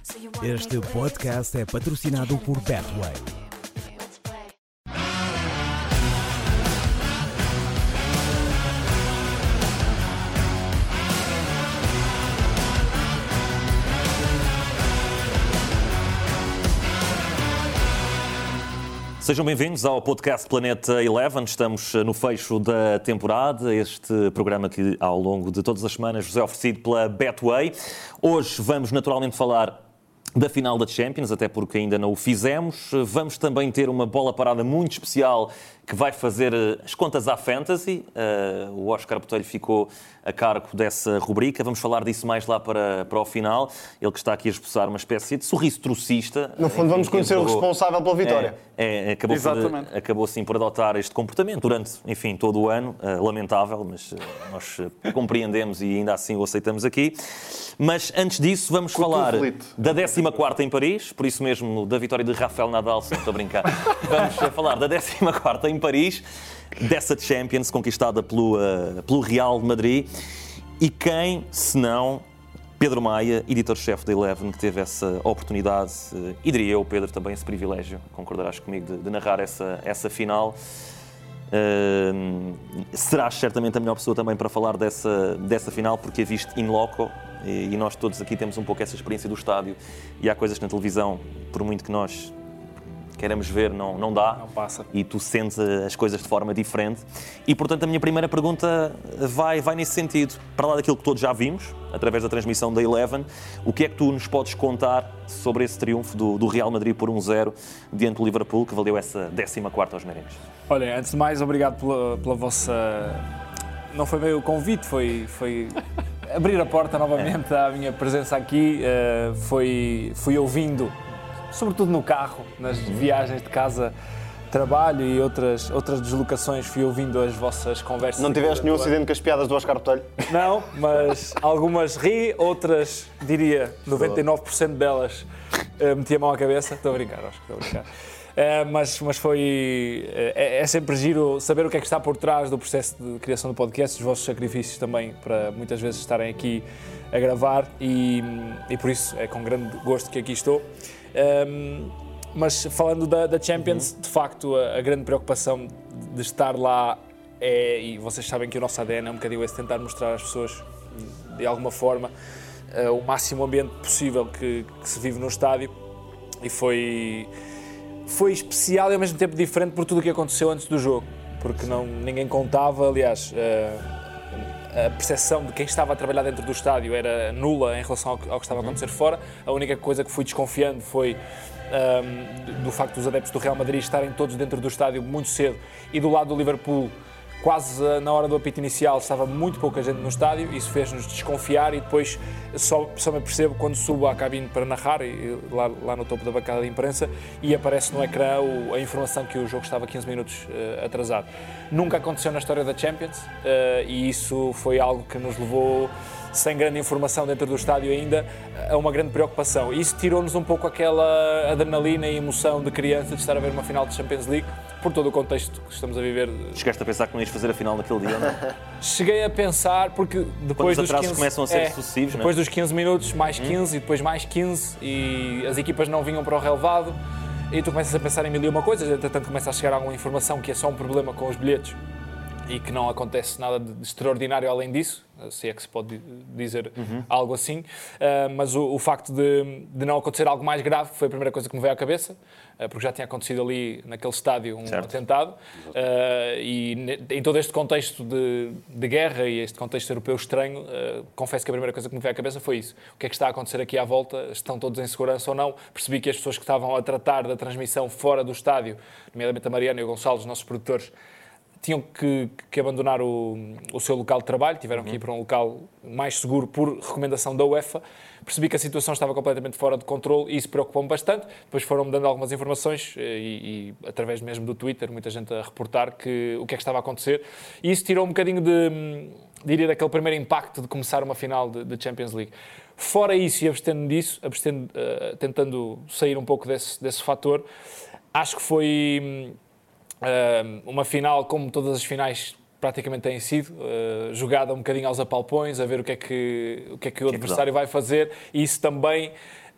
Este podcast é patrocinado por Betway. Sejam bem-vindos ao podcast Planeta Eleven. Estamos no fecho da temporada, este programa que ao longo de todas as semanas vos é oferecido pela Betway. Hoje vamos naturalmente falar da final da Champions, até porque ainda não o fizemos. Vamos também ter uma bola parada muito especial que vai fazer as contas à Fantasy. O Oscar Botelho ficou a cargo dessa rubrica. Vamos falar disso mais lá para o final. Ele que está aqui a esboçar uma espécie de sorriso trocista. No fundo, vamos conhecer o responsável pela vitória. Acabou assim por adotar este comportamento durante, enfim, todo o ano. Lamentável, mas nós compreendemos e ainda assim o aceitamos aqui. Mas antes disso, vamos falar da 14ª em Paris, por isso mesmo da vitória de Rafael Nadal, se não estou a brincar. Vamos falar da 14ª em Paris, dessa Champions conquistada pelo Real de Madrid. E quem, se não Pedro Maia, editor-chefe da Eleven, que teve essa oportunidade, e diria eu, Pedro, também esse privilégio, concordarás comigo, de narrar essa final. Serás certamente a melhor pessoa também para falar dessa final, porque a viste in loco, e nós todos aqui temos um pouco essa experiência do estádio, e há coisas que na televisão, por muito que nós queremos ver, não dá. Não passa. E tu sentes as coisas de forma diferente. E, portanto, a minha primeira pergunta vai nesse sentido. Para lá daquilo que todos já vimos, através da transmissão da Eleven, o que é que tu nos podes contar sobre esse triunfo do Real Madrid por 1-0 diante do Liverpool, que valeu essa 14ª aos merengues? Olha, antes de mais, obrigado pela vossa... Não foi meio o convite, foi abrir a porta novamente à minha presença aqui. Fui ouvindo, sobretudo no carro, nas viagens de casa, trabalho e outras deslocações, fui ouvindo as vossas conversas. Não tiveste nenhum acidente com as piadas do Oscar Botelho? Não, mas algumas ri, outras, diria, 99% delas meti a mão à cabeça. Estou a brincar, Oscar, estou a brincar. Mas foi... É sempre giro saber o que é que está por trás do processo de criação do podcast, os vossos sacrifícios também, para muitas vezes estarem aqui a gravar e por isso é com grande gosto que aqui estou. Mas falando da Champions, de facto, a grande preocupação de estar lá e vocês sabem que o nosso ADN é um bocadinho esse, tentar mostrar às pessoas, de alguma forma, o máximo ambiente possível que se vive no estádio, e foi especial e ao mesmo tempo diferente por tudo o que aconteceu antes do jogo, porque ninguém contava, aliás, a percepção de quem estava a trabalhar dentro do estádio era nula em relação ao que estava a acontecer fora. A única coisa que fui desconfiando foi do facto dos adeptos do Real Madrid estarem todos dentro do estádio muito cedo, e do lado do Liverpool, quase na hora do apito inicial, estava muito pouca gente no estádio. Isso fez-nos desconfiar, e depois só me apercebo quando subo à cabine para narrar, e lá no topo da bancada de imprensa, e aparece no ecrã a informação que o jogo estava 15 minutos atrasado. Nunca aconteceu na história da Champions, e isso foi algo que nos levou, sem grande informação dentro do estádio ainda, a uma grande preocupação. Isso tirou-nos um pouco aquela adrenalina e emoção de criança de estar a ver uma final de Champions League, por todo o contexto que estamos a viver. Chegaste a pensar que não ias fazer a final naquele dia, não? Cheguei a pensar, porque depois dos 15... começam a ser sucessivos, depois dos 15 minutos, mais 15 e depois mais 15, e as equipas não vinham para o relevado, e tu começas a pensar em mil e uma coisas. Entretanto começa a chegar alguma informação que é só um problema com os bilhetes e que não acontece nada de extraordinário além disso, se é que se pode dizer algo assim, mas o facto de não acontecer algo mais grave foi a primeira coisa que me veio à cabeça, porque já tinha acontecido ali naquele estádio um atentado, e em todo este contexto de guerra e este contexto europeu estranho, confesso que a primeira coisa que me veio à cabeça foi isso. O que é que está a acontecer aqui à volta? Estão todos em segurança ou não? Percebi que as pessoas que estavam a tratar da transmissão fora do estádio, nomeadamente a Mariana e o Gonçalo, os nossos produtores, tinham que abandonar o seu local de trabalho, tiveram que ir para um local mais seguro por recomendação da UEFA. Percebi que a situação estava completamente fora de controle e isso preocupou-me bastante. Depois foram-me dando algumas informações e através mesmo do Twitter, muita gente a reportar o que é que estava a acontecer. E isso tirou um bocadinho diria, daquele primeiro impacto de começar uma final de Champions League. Fora isso, e abstendo disso, tentando sair um pouco desse fator, acho que foi uma final, como todas as finais praticamente têm sido, jogada um bocadinho aos apalpões, a ver o que é que o adversário vai fazer, e isso também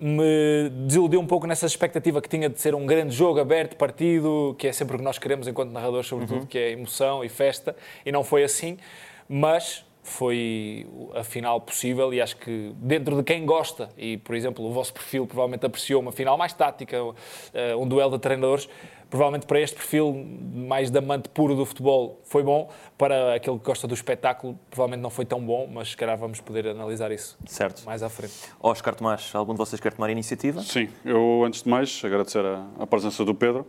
me desiludiu um pouco nessa expectativa que tinha de ser um grande jogo aberto, partido, que é sempre o que nós queremos enquanto narradores, sobretudo, que é emoção e festa, e não foi assim, mas foi a final possível, e acho que dentro de quem gosta, e por exemplo o vosso perfil provavelmente apreciou uma final mais tática, um duelo de treinadores, provavelmente para este perfil mais de amante puro do futebol foi bom, para aquele que gosta do espetáculo provavelmente não foi tão bom, mas se calhar vamos poder analisar isso mais à frente. Oscar Tomás, algum de vocês quer tomar a iniciativa? Sim, eu antes de mais agradecer a presença do Pedro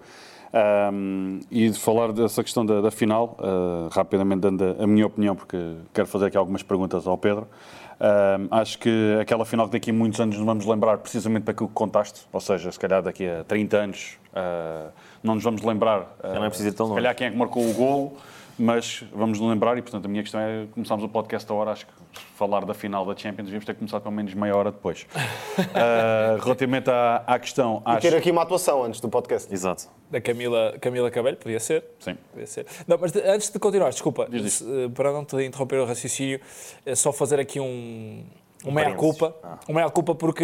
e de falar dessa questão da final, rapidamente dando a minha opinião, porque quero fazer aqui algumas perguntas ao Pedro. Acho que aquela final que daqui a muitos anos nos vamos lembrar precisamente daquilo que contaste, ou seja, se calhar daqui a 30 anos não nos vamos lembrar não é preciso ir tão longe. Se calhar quem é que marcou o golo, mas vamos nos lembrar, e portanto a minha questão é, começámos o podcast a hora, acho que falar da final da Champions devíamos ter começado pelo menos meia hora depois. Relativamente à questão... E ter aqui uma atuação antes do podcast. Exato. Da Camila Cabello, podia ser? Sim. Podia ser. Não, mas antes de continuar, desculpa, para não te interromper o raciocínio, é só fazer aqui um meia-culpa, porque,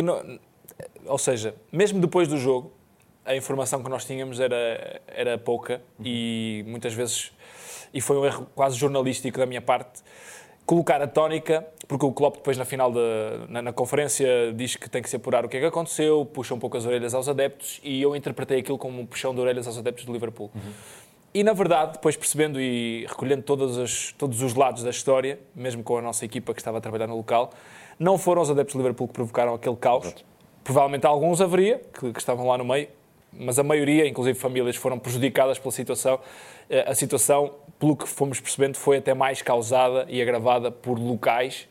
ou seja, mesmo depois do jogo, a informação que nós tínhamos era pouca e muitas vezes, e foi um erro quase jornalístico da minha parte, colocar a tónica, porque o Klopp depois na final na conferência diz que tem que se apurar o que é que aconteceu, puxa um pouco as orelhas aos adeptos, e eu interpretei aquilo como um puxão de orelhas aos adeptos do Liverpool. E na verdade, depois percebendo e recolhendo todos os lados da história, mesmo com a nossa equipa que estava a trabalhar no local, não foram os adeptos do Liverpool que provocaram aquele caos. Provavelmente alguns haveria, que estavam lá no meio, mas a maioria, inclusive famílias, foram prejudicadas pela situação. A situação, pelo que fomos percebendo, foi até mais causada e agravada por locais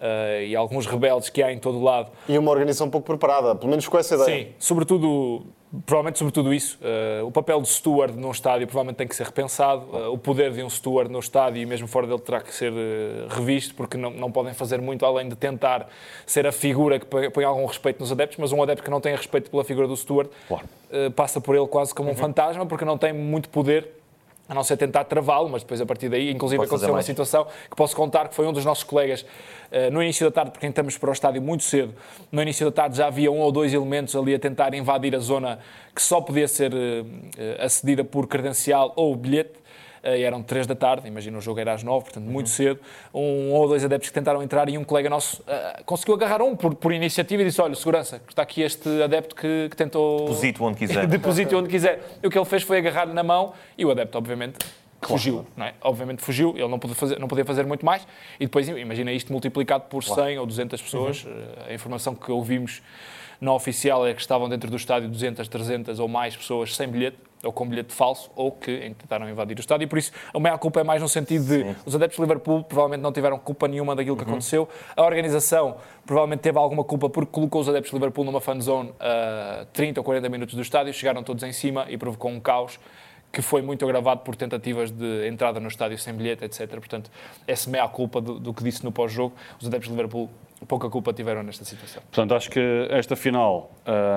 e alguns rebeldes que há em todo o lado. E uma organização pouco preparada, pelo menos com essa ideia. Sim, provavelmente sobretudo isso. O papel de steward num estádio provavelmente tem que ser repensado. O poder de um steward no estádio e mesmo fora dele terá que ser revisto, porque não podem fazer muito além de tentar ser a figura que põe algum respeito nos adeptos, mas um adepto que não tem respeito pela figura do steward passa por ele quase como um fantasma, porque não tem muito poder, a não ser tentar travá-lo, mas depois a partir daí, inclusive aconteceu uma situação que posso contar, que foi um dos nossos colegas, no início da tarde, porque entramos para o estádio muito cedo, no início da tarde já havia 1 ou 2 elementos ali a tentar invadir a zona que só podia ser acedida por credencial ou bilhete, e eram 3 da tarde, imagina, o jogo era às 9, portanto muito cedo, 1 ou 2 adeptos que tentaram entrar e um colega nosso conseguiu agarrar por iniciativa e disse: olha, segurança, está aqui este adepto que tentou... Deposite onde quiser. Deposite onde quiser. E o que ele fez foi agarrar-lhe na mão e o adepto, obviamente, fugiu. Não é? Obviamente fugiu, ele não podia fazer muito mais, e depois imagina isto multiplicado por 100 ou 200 pessoas. A informação que ouvimos não oficial é que estavam dentro do estádio 200, 300 ou mais pessoas sem bilhete, ou com bilhete falso, ou que tentaram invadir o estádio, e por isso a maior culpa é mais no sentido de os adeptos de Liverpool provavelmente não tiveram culpa nenhuma daquilo que aconteceu. A organização provavelmente teve alguma culpa porque colocou os adeptos de Liverpool numa fan zone a 30 ou 40 minutos do estádio, chegaram todos em cima e provocou um caos que foi muito agravado por tentativas de entrada no estádio sem bilhete, etc. Portanto, essa é a culpa do que disse no pós-jogo. Os adeptos de Liverpool pouca culpa tiveram nesta situação. Portanto, acho que esta final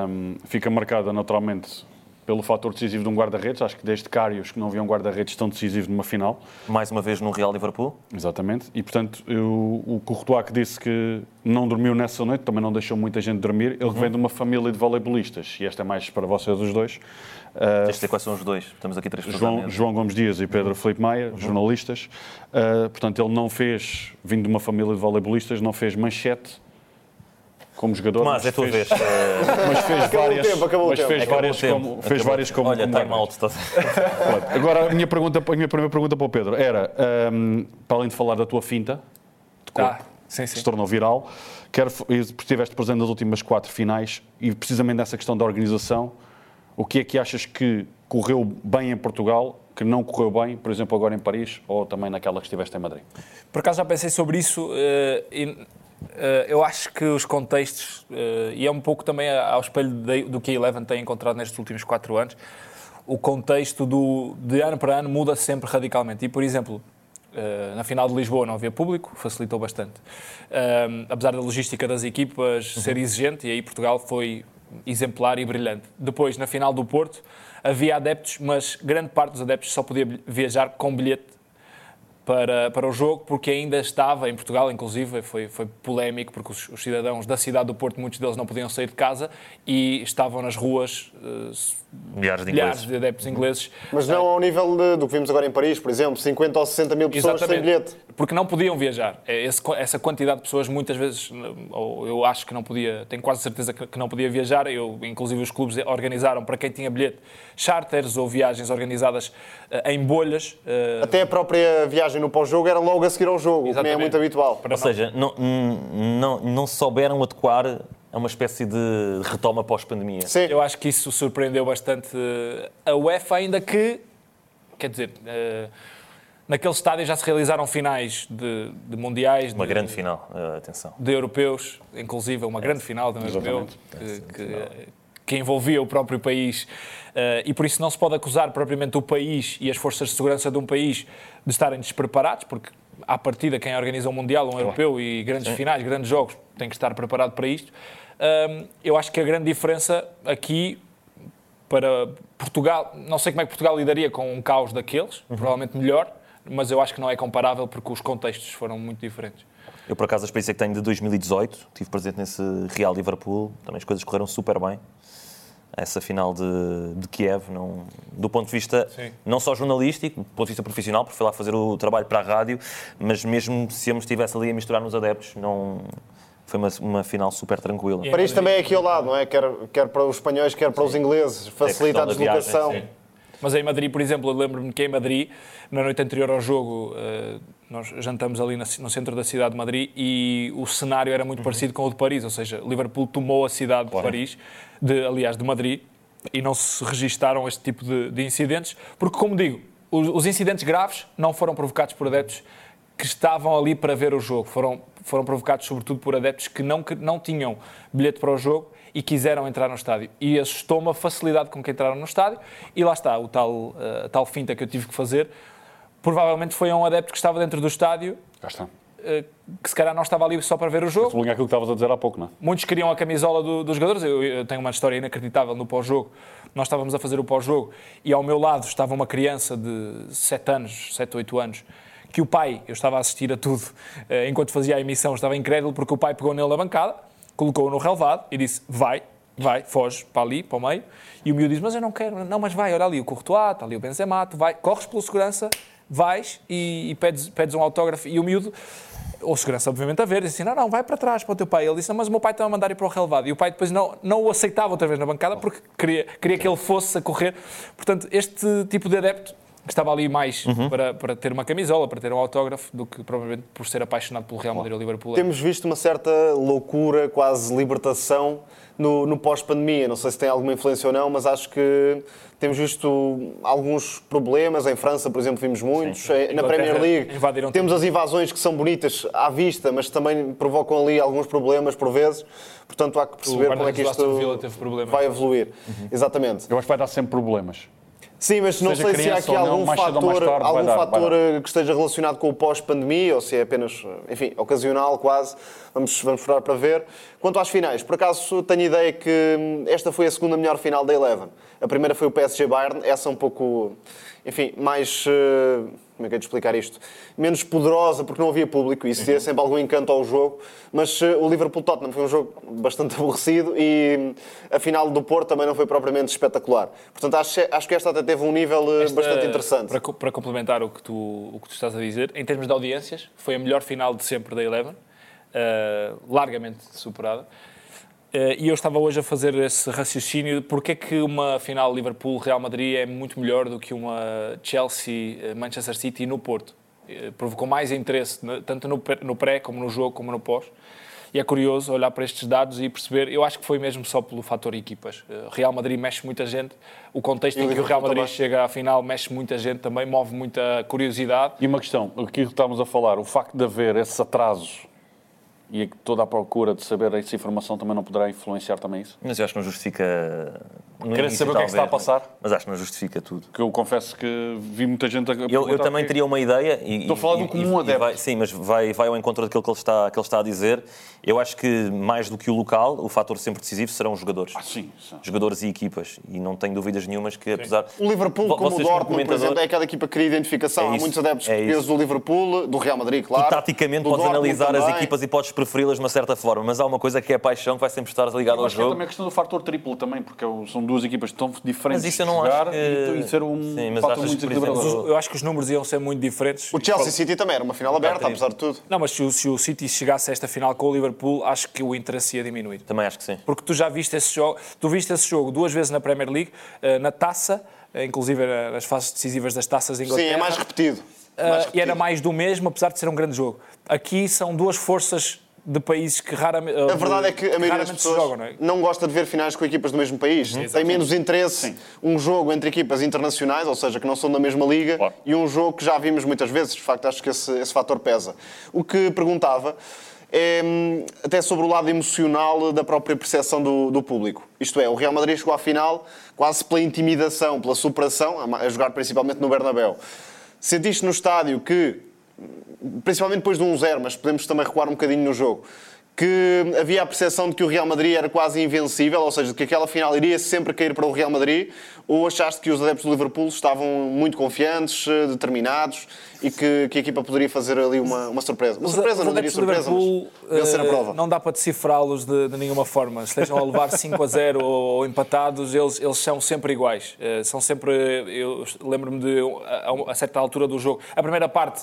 fica marcada naturalmente pelo fator decisivo de um guarda-redes. Acho que desde Karius que não havia um guarda-redes tão decisivo numa final. Mais uma vez no Real Liverpool. Exatamente. E, portanto, o Courtois, que disse que não dormiu nessa noite, também não deixou muita gente dormir, ele vem de uma família de voleibolistas. E esta é mais para vocês os dois. Quais são os dois? Estamos aqui 3 João Gomes Dias e Pedro Filipe Maia, jornalistas. Portanto, ele não fez, vindo de uma família de voleibolistas, não fez manchete como jogador. Mas é a tua vez. Mas fez várias. Fez várias como. Olha, time out. Agora, a minha primeira pergunta para o Pedro era, para além de falar da tua finta, de corpo, que se tornou viral, porque estiveste presente nas últimas 4 finais e precisamente nessa questão da organização, o que é que achas que correu bem em Portugal, que não correu bem, por exemplo, agora em Paris, ou também naquela que estiveste em Madrid? Por acaso já pensei sobre isso eu acho que os contextos, e é um pouco também ao espelho do que a Eleven tem encontrado nestes últimos 4 anos, o contexto de ano para ano muda sempre radicalmente. E, por exemplo, na final de Lisboa não havia público, facilitou bastante. Apesar da logística das equipas ser exigente, e aí Portugal foi exemplar e brilhante. Depois, na final do Porto, havia adeptos, mas grande parte dos adeptos só podia viajar com bilhete para o jogo, porque ainda estava em Portugal, inclusive foi polémico, porque os cidadãos da cidade do Porto, muitos deles não podiam sair de casa e estavam nas ruas milhares de adeptos ingleses. Mas não ao nível do que vimos agora em Paris, por exemplo, 50 ou 60 mil pessoas sem bilhete. Porque não podiam viajar. Essa quantidade de pessoas muitas vezes, ou eu acho que não podia, tenho quase certeza que não podia viajar. Inclusive os clubes organizaram para quem tinha bilhete charters ou viagens organizadas em bolhas. Até a própria viagem no pós-jogo era logo a seguir ao jogo, o que também é muito habitual. Ou seja, não souberam adequar a uma espécie de retoma pós-pandemia. Sim. Eu acho que isso surpreendeu bastante a UEFA, ainda que, quer dizer, naquele estádio já se realizaram finais de mundiais. Uma grande final, atenção. De europeus, inclusive uma grande final de um europeu que envolvia o próprio país. E por isso não se pode acusar propriamente o país e as forças de segurança de um país de estarem despreparados, porque à partida quem organiza um mundial, um europeu e grandes finais, grandes jogos, tem que estar preparado para isto. Eu acho que a grande diferença aqui para Portugal, não sei como é que Portugal lidaria com um caos daqueles, provavelmente melhor, mas eu acho que não é comparável porque os contextos foram muito diferentes. Eu, por acaso, a experiência que tenho de 2018, estive presente nesse Real Liverpool, também as coisas correram super bem. Essa final de Kiev, do ponto de vista não só jornalístico, do ponto de vista profissional, porque fui lá fazer o trabalho para a rádio, mas mesmo se eu me estivesse ali a misturar nos adeptos, foi uma final super tranquila. Para isto também é aqui ao lado, não é? Quer para os espanhóis, quer para os ingleses, facilita a deslocação. Mas em Madrid, por exemplo, eu lembro-me que em Madrid, na noite anterior ao jogo, nós jantamos ali no centro da cidade de Madrid e o cenário era muito parecido com o de Paris, ou seja, Liverpool tomou a cidade de Paris, de Madrid, e não se registaram este tipo de incidentes, porque, como digo, os incidentes graves não foram provocados por adeptos que estavam ali para ver o jogo, foram provocados sobretudo por adeptos que não tinham bilhete para o jogo e quiseram entrar no estádio. E assustou-me a facilidade com que entraram no estádio. E lá está, a tal finta que eu tive que fazer. Provavelmente foi um adepto que estava dentro do estádio, que se calhar não estava ali só para ver o jogo. Sublinhar aquilo que estavas a dizer há pouco, não é? Muitos queriam a camisola dos jogadores. Eu tenho uma história inacreditável no pós-jogo. Nós estávamos a fazer o pós-jogo e ao meu lado estava uma criança de 7 ou 8 anos, que o pai, eu estava a assistir a tudo, enquanto fazia a emissão, estava incrédulo porque o pai pegou nele na bancada, colocou-o no relvado e disse, vai, foge para ali, para o meio. E o miúdo disse, mas eu não quero, não, mas vai, olha ali o Courtois, está ali o Benzema, tu vai, corres pelo segurança, vais e pedes um autógrafo. E o miúdo, ou segurança obviamente a ver, disse assim, não, vai para trás, para o teu pai. Ele disse, não, mas o meu pai está a mandar ir para o relvado. E o pai depois não o aceitava outra vez na bancada porque queria que ele fosse a correr. Portanto, este tipo de adepto que estava ali mais para ter uma camisola, para ter um autógrafo, do que provavelmente por ser apaixonado pelo Real Madrid ou Liverpool. Temos visto uma certa loucura, quase libertação no pós-pandemia. Não sei se tem alguma influência ou não, mas acho que temos visto alguns problemas. Em França, por exemplo, vimos muitos. Na Premier League temos as invasões que são bonitas à vista, mas também provocam ali alguns problemas por vezes. Portanto, há que perceber como é que isto vai evoluir. Exatamente. Eu acho que vai dar sempre problemas. Sim, mas não sei se há aqui algum fator que esteja relacionado com o pós-pandemia ou se é apenas, enfim, ocasional quase. Vamos esperar para ver. Quanto às finais, por acaso tenho a ideia que esta foi a segunda melhor final da Eleven. A primeira foi o PSG-Bayern, essa um pouco, enfim, mais... Como é que é de explicar isto? Menos poderosa, porque não havia público, e isso tinha sempre algum encanto ao jogo. Mas o Liverpool-Tottenham foi um jogo bastante aborrecido e a final do Porto também não foi propriamente espetacular. Portanto, acho que esta até teve um nível bastante interessante. Para complementar o que tu estás a dizer, em termos de audiências, foi a melhor final de sempre da Eleven, largamente superada. E eu estava hoje a fazer esse raciocínio de porque é que uma final Liverpool-Real Madrid é muito melhor do que uma Chelsea-Manchester City no Porto. Provocou mais interesse, tanto no pré, como no jogo, como no pós. E é curioso olhar para estes dados e perceber, eu acho que foi mesmo só pelo fator equipas. Real Madrid mexe muita gente, o contexto em que o Real Madrid chega à final mexe muita gente também, move muita curiosidade. E uma questão, aquilo que estávamos a falar, o facto de haver esses atrasos e toda a procura de saber essa informação também não poderá influenciar também isso? Mas eu acho que não justifica Querem saber o que é que está a passar? Mas acho que não justifica tudo. Que eu confesso que vi muita gente a eu também teria uma ideia. Estou a falar de um comum adepto. Sim, mas vai ao encontro daquilo que ele está a dizer. Eu acho que, mais do que o local, o fator sempre decisivo serão os jogadores. Sim. Jogadores e equipas. E não tenho dúvidas nenhumas que, apesar... O Liverpool, como o Dortmund, por exemplo, é aquela equipa que cria identificação. Há muitos adeptos portugueses do Liverpool, do Real Madrid, claro. Tu, taticamente, podes analisar as equipas e podes preferi-las de uma certa forma, mas há uma coisa que é a paixão que vai sempre estar ligada ao jogo. É também a questão do fator triplo também, porque são duas equipas tão diferentes. Mas isso eu não acho e ser fator muito desequilibrador. Eu acho que os números iam ser muito diferentes. O Chelsea City também era uma final aberta, apesar de tudo. Não, mas se o City chegasse a esta final com o Liverpool, acho que o interesse ia diminuir. Também acho que sim. Porque tu já viste esse jogo, viste esse jogo 2 vezes na Premier League, na taça, inclusive nas fases decisivas das taças de Inglaterra. Sim, é mais repetido. E era mais do mesmo, apesar de ser um grande jogo. Aqui são duas forças de países que raramente... A verdade é que a maioria das pessoas jogam, não gosta de ver finais com equipas do mesmo país. Tem menos interesse um jogo entre equipas internacionais, ou seja, que não são da mesma liga, e um jogo que já vimos muitas vezes. De facto, acho que esse fator pesa. O que perguntava é até sobre o lado emocional da própria percepção do público. Isto é, o Real Madrid chegou à final quase pela intimidação, pela superação, a jogar principalmente no Bernabéu. Sentiste no estádio que, principalmente depois de 1-0, mas podemos também recuar um bocadinho no jogo, que havia a percepção de que o Real Madrid era quase invencível, ou seja, de que aquela final iria sempre cair para o Real Madrid, ou achaste que os adeptos do Liverpool estavam muito confiantes, determinados, e que a equipa poderia fazer ali uma surpresa? Uma surpresa, não diria surpresa, mas vencer a prova. Não dá para decifrá-los de nenhuma forma. Se estejam a levar 5-0 ou empatados, eles são sempre iguais. São sempre... Eu lembro-me de, a certa altura do jogo, a primeira parte...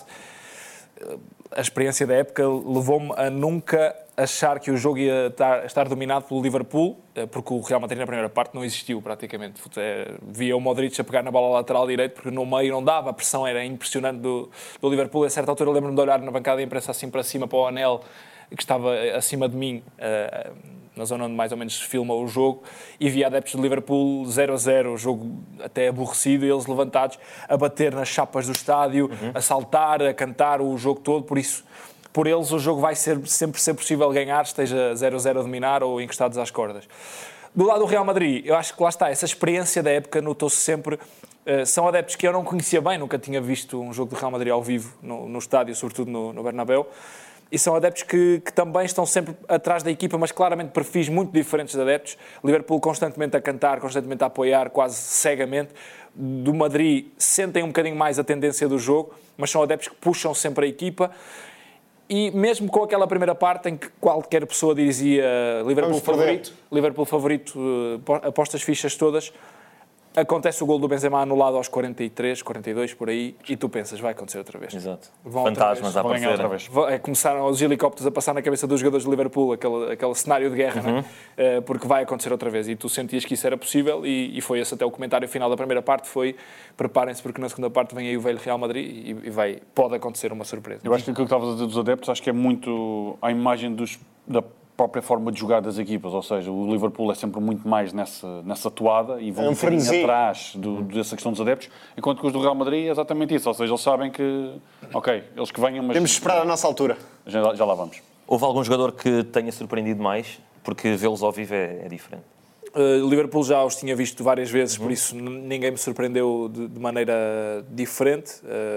A experiência da época levou-me a nunca achar que o jogo ia estar dominado pelo Liverpool, porque o Real Madrid na primeira parte não existiu praticamente. Via o Modric a pegar na bola lateral direito, porque no meio não dava, a pressão era impressionante do Liverpool. A certa altura lembro-me de olhar na bancada da imprensa assim para cima, para o anel que estava acima de mim, na zona onde mais ou menos se filma o jogo, e via adeptos de Liverpool 0-0, o jogo até aborrecido, e eles levantados a bater nas chapas do estádio, a saltar, a cantar o jogo todo. Por isso, por eles o jogo vai sempre ser possível ganhar, esteja 0-0 a dominar ou encostados às cordas. Do lado do Real Madrid, eu acho que lá está, essa experiência da época notou-se sempre. São adeptos que eu não conhecia bem, nunca tinha visto um jogo do Real Madrid ao vivo no estádio, sobretudo no Bernabéu. E são adeptos que também estão sempre atrás da equipa, mas claramente perfis muito diferentes de adeptos. Liverpool constantemente a cantar, constantemente a apoiar, quase cegamente. Do Madrid sentem um bocadinho mais a tendência do jogo, mas são adeptos que puxam sempre a equipa. E mesmo com aquela primeira parte em que qualquer pessoa dizia Liverpool favorito, aposta as fichas todas, acontece o gol do Benzema anulado aos 43, 42, por aí, e tu pensas, vai acontecer outra vez. Exato. Fantasmas a aparecer. Outra vez. Começaram os helicópteros a passar na cabeça dos jogadores de Liverpool, aquele cenário de guerra, não é? Porque vai acontecer outra vez. E tu sentias que isso era possível, e foi esse até o comentário final da primeira parte, foi preparem-se porque na segunda parte vem aí o velho Real Madrid e pode acontecer uma surpresa. Eu acho que aquilo que estavas a dizer dos adeptos, acho que é muito a imagem da própria forma de jogar das equipas, ou seja, o Liverpool é sempre muito mais nessa toada e vão atrás dessa questão dos adeptos, enquanto que os do Real Madrid é exatamente isso, ou seja, eles sabem que, ok, eles que venham, mas... Temos de esperar a nossa altura. Já lá vamos. Houve algum jogador que tenha surpreendido mais? Porque vê-los ao vivo é diferente. Liverpool já os tinha visto várias vezes, por isso ninguém me surpreendeu de maneira diferente.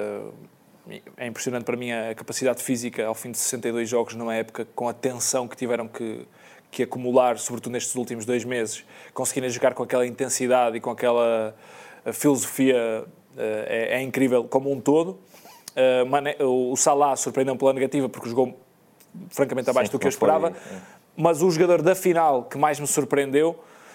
É impressionante para mim a capacidade física ao fim de 62 jogos numa época com a tensão que tiveram que acumular, sobretudo nestes últimos 2 meses, conseguirem jogar com aquela intensidade e com aquela filosofia é incrível como um todo. O Salah surpreendeu-me pela negativa porque jogou francamente abaixo do que eu esperava, mas o jogador da final que mais me surpreendeu,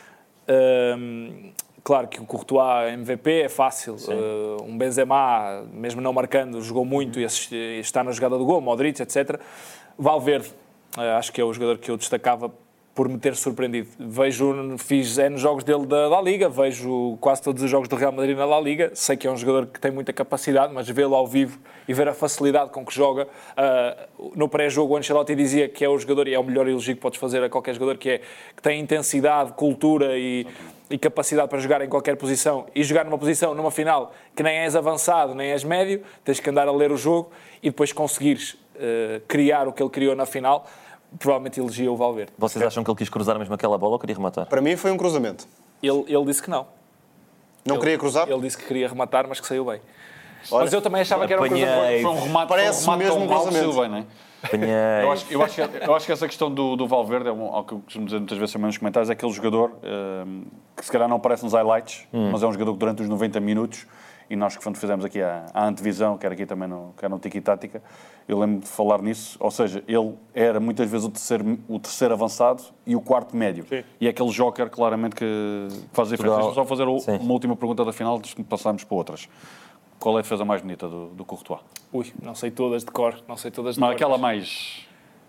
claro que o Courtois MVP é fácil, um Benzema, mesmo não marcando, jogou muito e está na jogada do gol, Modric, etc. Valverde, acho que é o jogador que eu destacava por me ter surpreendido. Fiz N jogos dele da La Liga, vejo quase todos os jogos do Real Madrid na La Liga, sei que é um jogador que tem muita capacidade, mas vê-lo ao vivo e ver a facilidade com que joga. No pré-jogo o Ancelotti dizia que é o jogador, e é o melhor elogio que podes fazer a qualquer jogador, que tem intensidade, cultura e capacidade para jogar em qualquer posição, e jogar numa posição, numa final, que nem és avançado, nem és médio, tens que andar a ler o jogo e depois conseguires criar o que ele criou na final. Provavelmente elegia o Valverde. Vocês acham que ele quis cruzar mesmo aquela bola ou queria rematar? Para mim foi um cruzamento. Ele disse que não. Não queria cruzar? Ele disse que queria rematar, mas que saiu bem. Olha, mas eu também achava que era uma coisa... Foi um remate, parece mesmo um cruzamento. Bem, não é? Eu acho que essa questão do Valverde, algo que eu costumo dizer muitas vezes também nos comentários, é aquele jogador que se calhar não aparece nos highlights, mas é um jogador que durante os 90 minutos, e nós que quando fizemos aqui a antevisão, quer aqui também no Tiki Tática, eu lembro de falar nisso, ou seja, ele era muitas vezes o terceiro avançado e o quarto médio. Sim. E é aquele joker claramente que faz a diferença. Deixa-me só fazer uma última pergunta da final, antes de passarmos para outras. Qual é a defesa mais bonita do Courtois? Não sei todas de cor. Não, aquela mais...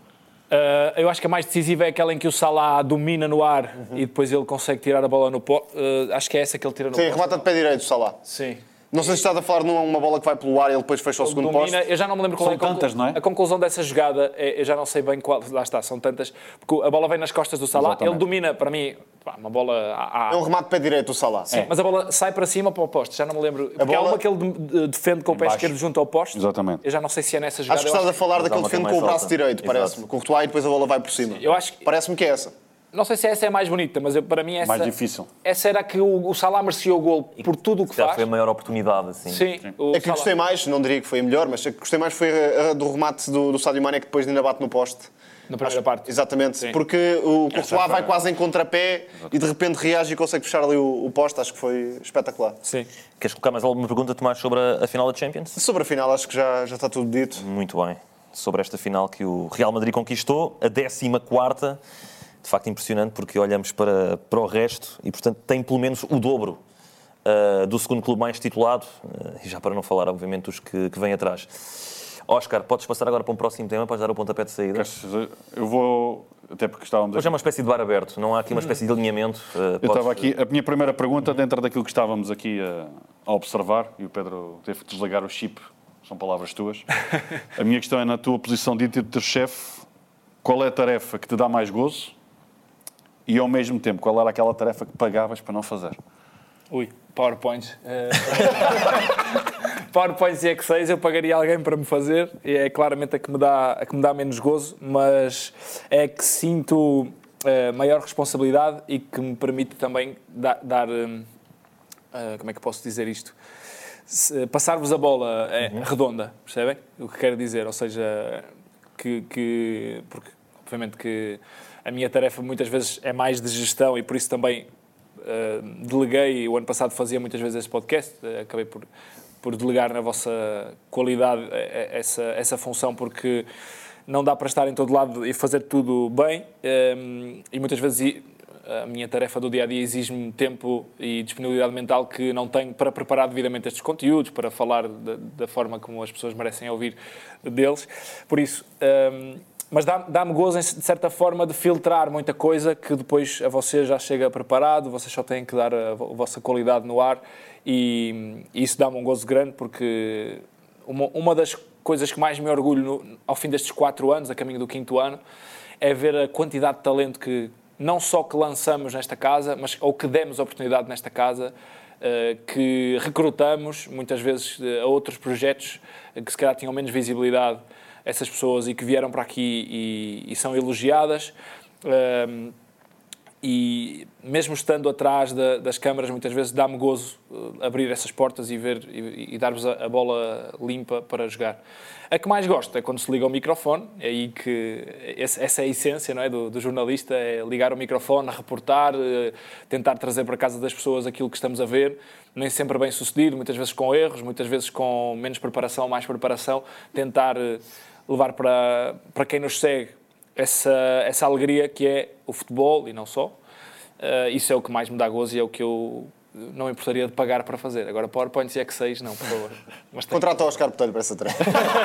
eu acho que a mais decisiva é aquela em que o Salah domina no ar e depois ele consegue tirar a bola no poste. Acho que é essa que ele tira no poste. Sim, remata de pé direito, Salah. Sim. Não sei se estás a falar numa bola que vai pelo ar e ele depois fecha o segundo poste. Eu já não me lembro qual é a conclusão dessa jogada. Eu já não sei bem qual. Lá está, são tantas. Porque a bola vem nas costas do Salah. Exatamente. Ele domina, para mim, uma bola... É um remate de pé direito do Salah. Sim, mas a bola sai para cima ou para o poste. Já não me lembro. Porque há uma que ele defende com o pé esquerdo junto ao poste. Exatamente. Eu já não sei se é nessa jogada. Acho que estás a falar daquele que defende com o braço direito, parece-me. Com o Courtois e depois a bola vai por cima. Eu acho que... Parece-me que é essa. Não sei se essa é a mais bonita, mas para mim essa... Mais difícil. Essa era que o Salah merecia o gol por tudo o que faz. Já foi a maior oportunidade, assim. Sim. É que gostei mais, não diria que foi a melhor, mas a que gostei mais foi a do remate do Sadio Mané, que depois ainda bate no poste. Na primeira parte. Exatamente. Sim. Porque o Courtois vai quase em contrapé e de repente reage e consegue fechar ali o poste. Acho que foi espetacular. Sim. Queres colocar mais alguma pergunta, Tomás, sobre a final da Champions? Sobre a final, acho que já está tudo dito. Muito bem. Sobre esta final que o Real Madrid conquistou, a 14ª. De facto impressionante, porque olhamos para o resto e, portanto, tem pelo menos o dobro do segundo clube mais titulado, e já para não falar, obviamente, dos que vêm atrás. Óscar, podes passar agora para um próximo tema, podes dar o pontapé de saída? Eu vou, até porque estávamos... Hoje é uma espécie de bar aberto, não há aqui uma espécie de alinhamento. Eu estava aqui, a minha primeira pergunta, dentro daquilo que estávamos aqui a observar, e o Pedro teve que desligar o chip, são palavras tuas. A minha questão é, na tua posição de editor-chefe, qual é a tarefa que te dá mais gozo? E, ao mesmo tempo, qual era aquela tarefa que pagavas para não fazer? PowerPoint. PowerPoint e Excel eu pagaria alguém para me fazer. E é claramente a que me dá menos gozo, mas é que sinto maior responsabilidade e que me permite também dar... como é que posso dizer isto? Passar-vos a bola redonda, percebem? O que quero dizer, ou seja, porque obviamente que a minha tarefa muitas vezes é mais de gestão e por isso também deleguei, o ano passado fazia muitas vezes esse podcast, acabei por delegar na vossa qualidade essa função, porque não dá para estar em todo lado e fazer tudo bem, e muitas vezes a minha tarefa do dia-a-dia exige-me tempo e disponibilidade mental que não tenho para preparar devidamente estes conteúdos, para falar da forma como as pessoas merecem ouvir deles. Por isso... mas dá-me gozo, de certa forma, de filtrar muita coisa que depois a vocês já chega preparado, vocês só têm que dar a vossa qualidade no ar e isso dá-me um gozo grande, porque uma das coisas que mais me orgulho ao fim destes 4 anos, a caminho do 5º ano, é ver a quantidade de talento que não só que lançamos nesta casa, mas ou que demos oportunidade nesta casa, que recrutamos muitas vezes a outros projetos que se calhar tinham menos visibilidade, essas pessoas, e que vieram para aqui e são elogiadas, e mesmo estando atrás das câmaras, muitas vezes dá-me gozo abrir essas portas e ver e dar-vos a bola limpa para jogar. A que mais gosto é quando se liga o microfone, é aí que essa é a essência, não é, do jornalista, é ligar o microfone, reportar, tentar trazer para casa das pessoas aquilo que estamos a ver, nem sempre bem sucedido, muitas vezes com erros, muitas vezes com menos preparação, mais preparação, tentar levar para quem nos segue essa alegria que é o futebol e não só. Isso é o que mais me dá gozo e é o que eu não me importaria de pagar para fazer. Agora, PowerPoint e X6, não, por favor. Contrata o Oscar Botelho para essa tarefa.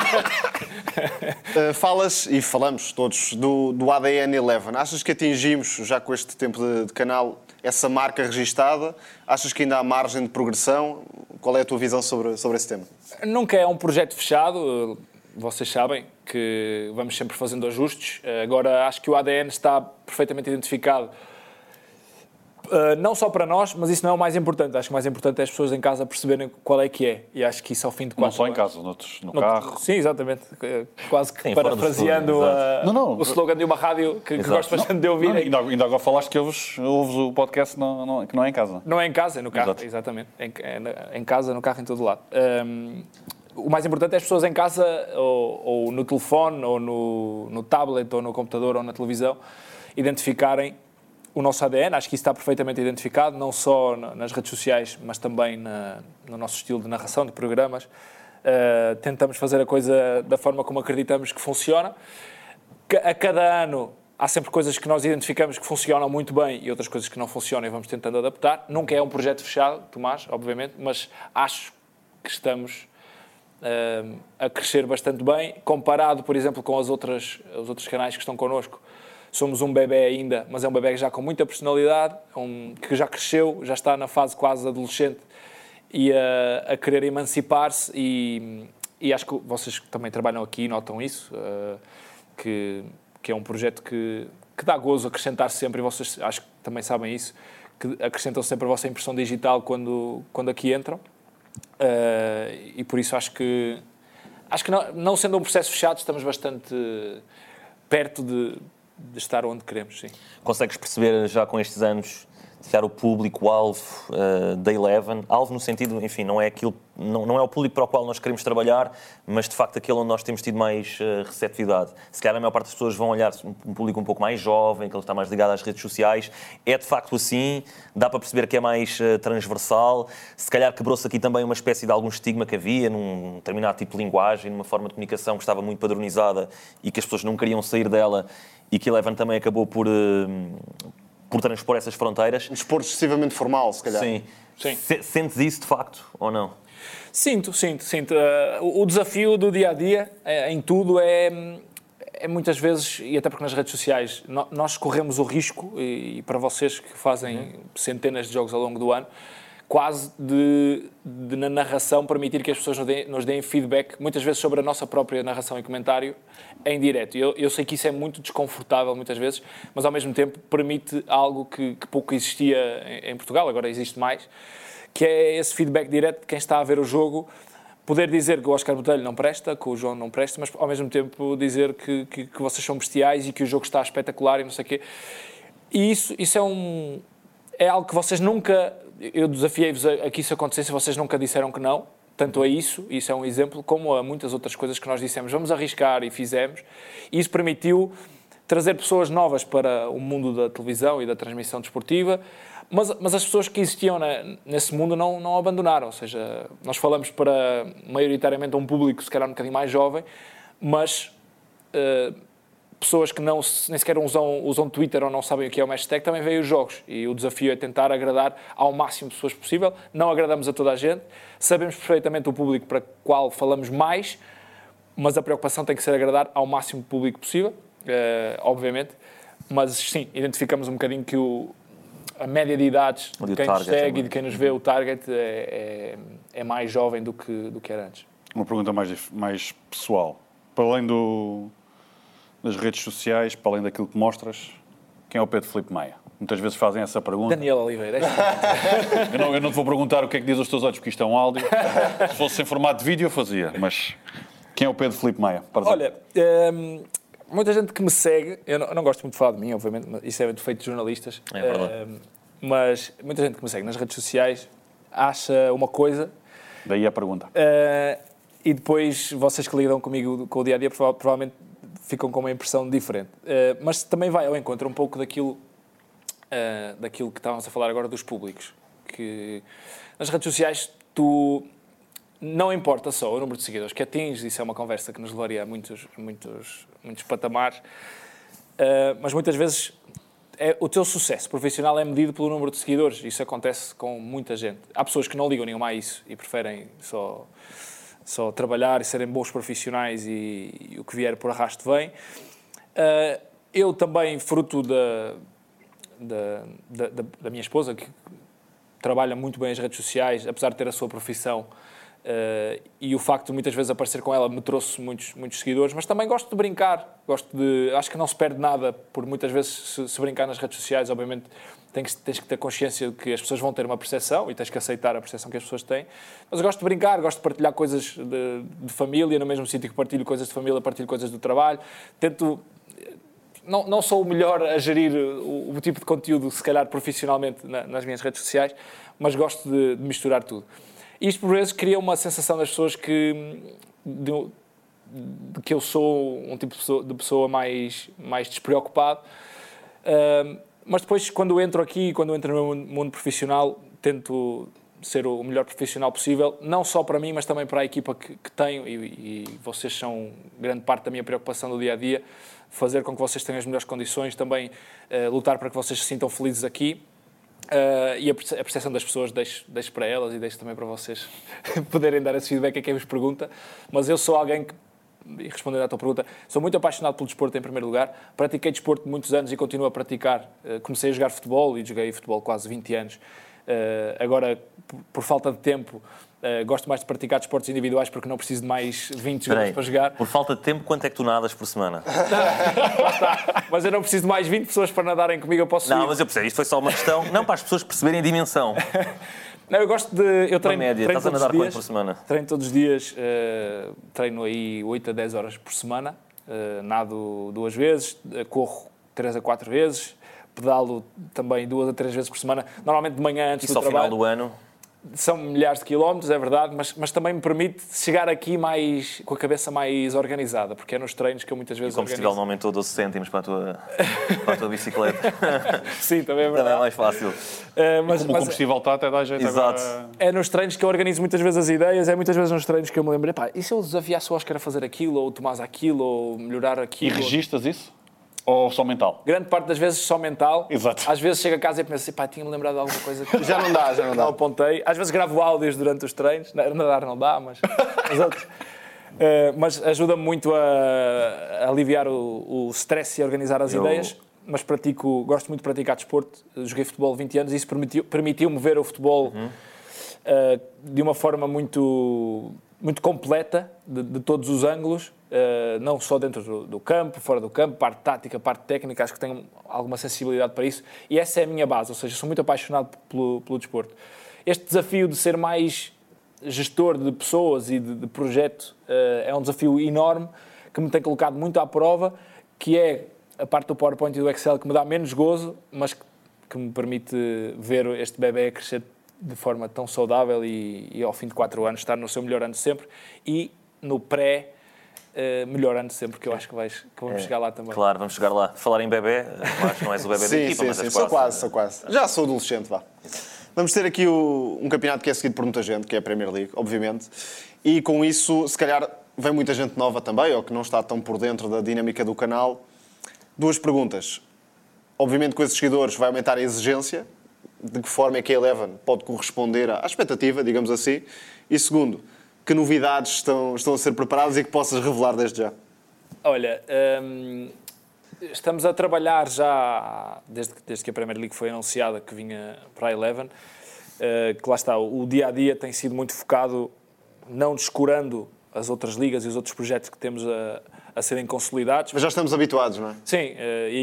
Falas, e falamos todos, do ADN 11. Achas que atingimos, já com este tempo de canal, essa marca registada? Achas que ainda há margem de progressão? Qual é a tua visão sobre esse tema? Nunca é um projeto fechado. Vocês sabem que vamos sempre fazendo ajustes. Agora, acho que o ADN está perfeitamente identificado Não só para nós, mas isso não é o mais importante. Acho que o mais importante é as pessoas em casa perceberem qual é que é. E acho que isso ao fim de 4 anos... Não só em casa, no carro. Sim, exatamente. Quase que parafraseando o slogan de uma rádio que gosto bastante de ouvir. Ainda agora falaste que ouves o podcast que não é em casa. Não é em casa, é no carro. Exatamente. Em casa, no carro, em todo lado. O mais importante é as pessoas em casa, ou no telefone, ou no tablet, ou no computador, ou na televisão, identificarem o nosso ADN. Acho que isso está perfeitamente identificado, não só nas redes sociais, mas também no nosso estilo de narração, de programas. Tentamos fazer a coisa da forma como acreditamos que funciona. A cada ano há sempre coisas que nós identificamos que funcionam muito bem e outras coisas que não funcionam e vamos tentando adaptar. Nunca é um projeto fechado, Tomás, obviamente, mas acho que estamos a crescer bastante bem, comparado, por exemplo, com os outros canais que estão connosco. Somos um bebé ainda, mas é um bebé já com muita personalidade, que já cresceu, já está na fase quase adolescente e a querer emancipar-se e acho que vocês que também trabalham aqui notam isso, que é um projeto que dá gozo acrescentar sempre, e vocês acho que também sabem isso, que acrescentam sempre a vossa impressão digital quando aqui entram. E por isso acho que não sendo um processo fechado, estamos bastante perto de estar onde queremos, sim. Consegues perceber já com estes anos se o público-alvo da Eleven, alvo no sentido, enfim, não é o público para o qual nós queremos trabalhar, mas de facto aquele onde nós temos tido mais receptividade. Se calhar a maior parte das pessoas vão olhar um público um pouco mais jovem, que ele está mais ligado às redes sociais. É de facto assim? Dá para perceber que é mais transversal? Se calhar quebrou-se aqui também uma espécie de algum estigma que havia num determinado tipo de linguagem, numa forma de comunicação que estava muito padronizada e que as pessoas não queriam sair dela, e que a Eleven também acabou por transpor essas fronteiras. Um desporto excessivamente formal, se calhar. Sim. Sentes isso, de facto, ou não? Sinto. O desafio do dia-a-dia em tudo é muitas vezes, e até porque nas redes sociais, nós corremos o risco, e para vocês que fazem centenas de jogos ao longo do ano, quase de na narração permitir que as pessoas nos deem feedback, muitas vezes sobre a nossa própria narração e comentário, em direto. Eu sei que isso é muito desconfortável muitas vezes, mas ao mesmo tempo permite algo que pouco existia em Portugal, agora existe mais, que é esse feedback direto de quem está a ver o jogo, poder dizer que o Oscar Botelho não presta, que o João não presta, mas ao mesmo tempo dizer que vocês são bestiais e que o jogo está espetacular e não sei o quê. E isso é algo que vocês nunca... Eu desafiei-vos a que isso acontecesse e vocês nunca disseram que não, tanto a isso é um exemplo, como a muitas outras coisas que nós dissemos, vamos arriscar e fizemos. E isso permitiu trazer pessoas novas para o mundo da televisão e da transmissão desportiva, mas as pessoas que existiam nesse mundo não abandonaram. Ou seja, nós falamos para maioritariamente um público se calhar um bocadinho mais jovem, mas... pessoas que nem sequer usam Twitter ou não sabem o que é o hashtag, também veem os jogos. E o desafio é tentar agradar ao máximo de pessoas possível. Não agradamos a toda a gente. Sabemos perfeitamente o público para o qual falamos mais, mas a preocupação tem que ser agradar ao máximo de público possível, obviamente. Mas sim, identificamos um bocadinho que a média de idades de quem nos segue e de quem nos vê, o target, é mais jovem do que era antes. Uma pergunta mais pessoal. Para além das redes sociais, para além daquilo que mostras, quem é o Pedro Filipe Maia? Muitas vezes fazem essa pergunta. Daniel Oliveira. Eu não te vou perguntar o que é que diz aos teus olhos, porque isto é um áudio. Se fosse em formato de vídeo, eu fazia. Mas quem é o Pedro Filipe Maia? Olha, muita gente que me segue, eu não gosto muito de falar de mim, obviamente, isso é defeito de jornalistas, mas muita gente que me segue nas redes sociais acha uma coisa... Daí a pergunta. E depois, vocês que lidam comigo com o dia-a-dia, provavelmente ficam com uma impressão diferente. Mas também vai ao encontro um pouco daquilo que estávamos a falar agora dos públicos. Que nas redes sociais, não importa só o número de seguidores que atinges, isso é uma conversa que nos levaria a muitos patamares, mas muitas vezes o teu sucesso profissional é medido pelo número de seguidores. Isso acontece com muita gente. Há pessoas que não ligam nenhuma a isso e preferem só trabalhar e serem bons profissionais e o que vier por arrasto vem. Eu também, fruto da minha esposa, que trabalha muito bem as redes sociais, apesar de ter a sua profissão, e o facto de muitas vezes aparecer com ela me trouxe muitos seguidores, mas também gosto de brincar, acho que não se perde nada por muitas vezes se brincar nas redes sociais. Obviamente tens que ter consciência de que as pessoas vão ter uma percepção e tens que aceitar a percepção que as pessoas têm, mas eu gosto de brincar, gosto de partilhar coisas de família, no mesmo sítio que partilho coisas de família, partilho coisas do trabalho, tento... Não sou o melhor a gerir o tipo de conteúdo, se calhar profissionalmente, nas minhas redes sociais, mas gosto de misturar tudo. Isto, por vezes, cria uma sensação das pessoas que eu sou um tipo de pessoa mais despreocupado. Mas depois, quando entro aqui, quando entro no mundo profissional, tento ser o melhor profissional possível, não só para mim, mas também para a equipa que tenho, e vocês são grande parte da minha preocupação do dia-a-dia, fazer com que vocês tenham as melhores condições, também lutar para que vocês se sintam felizes aqui. E a percepção das pessoas deixo para elas e deixo também para vocês poderem dar esse feedback a quem vos pergunta. Mas eu sou alguém que, e respondendo à tua pergunta, sou muito apaixonado pelo desporto em primeiro lugar. Pratiquei desporto muitos anos e continuo a praticar. Comecei a jogar futebol e joguei futebol quase 20 anos. Agora, por falta de tempo, gosto mais de praticar desportos individuais porque não preciso de mais 20 jogadores para jogar. Por falta de tempo, quanto é que tu nadas por semana? Mas eu não preciso de mais 20 pessoas para nadarem comigo, eu posso ir. Não, mas eu percebo, isto foi só uma questão, não para as pessoas perceberem a dimensão. Não, eu gosto de... Eu treino, média, treino estás a nadar quanto por semana? Treino todos os dias, treino aí 8 a 10 horas por semana, nado 2 vezes, corro 3 a 4 vezes, pedalo também 2 a 3 vezes por semana, normalmente de manhã antes do trabalho. Isso ao final do ano? São milhares de quilómetros, é verdade, mas também me permite chegar aqui com a cabeça mais organizada, porque é nos treinos que eu muitas vezes organizo. O combustível não aumentou 12 cêntimos para a tua bicicleta. Sim, também é verdade. Também é mais fácil. Mas como o combustível está, até dá jeito. Exato. Agora... É nos treinos que eu organizo muitas vezes as ideias, é muitas vezes nos treinos que eu me lembro, e se eu desafiasse o Oscar a fazer aquilo, ou o Tomás aquilo, ou melhorar aquilo... E registas isso? Ou só mental? Grande parte das vezes só mental. Exato. Às vezes chego a casa e penso assim, tinha-me lembrado de alguma coisa que já não dá. Não apontei. Às vezes gravo áudios durante os treinos. Nadar não dá, mas outros. Mas ajuda-me muito a aliviar o stress e a organizar as ideias. Mas gosto muito de praticar desporto. Joguei futebol 20 anos e isso permitiu-me ver o futebol de uma forma muito completa, de todos os ângulos. Não só dentro do campo, fora do campo, parte tática, parte técnica, acho que tenho alguma sensibilidade para isso e essa é a minha base, ou seja, sou muito apaixonado pelo desporto. Este desafio de ser mais gestor de pessoas e de projeto é um desafio enorme que me tem colocado muito à prova, que é a parte do PowerPoint e do Excel que me dá menos gozo, mas que me permite ver este bebê crescer de forma tão saudável e ao fim de 4 anos estar no seu melhor ano sempre e no melhorando sempre, que eu acho que vamos chegar lá também. Claro, vamos chegar lá. Falar em bebê, acho que não és o bebê da equipa, mas és sou quase. Já sou adolescente, vá. Vamos ter aqui um campeonato que é seguido por muita gente, que é a Premier League, obviamente, e com isso, se calhar, vem muita gente nova também, ou que não está tão por dentro da dinâmica do canal. 2 perguntas. Obviamente, com esses seguidores vai aumentar a exigência, de que forma é que a Eleven pode corresponder à expectativa, digamos assim, e segundo, que novidades estão a ser preparadas e que possas revelar desde já? Olha, estamos a trabalhar já, desde que a Premier League foi anunciada, que vinha para a Eleven, que lá está, o dia-a-dia tem sido muito focado, não descurando as outras ligas e os outros projetos que temos a serem consolidados. Mas já estamos habituados, não é? Sim,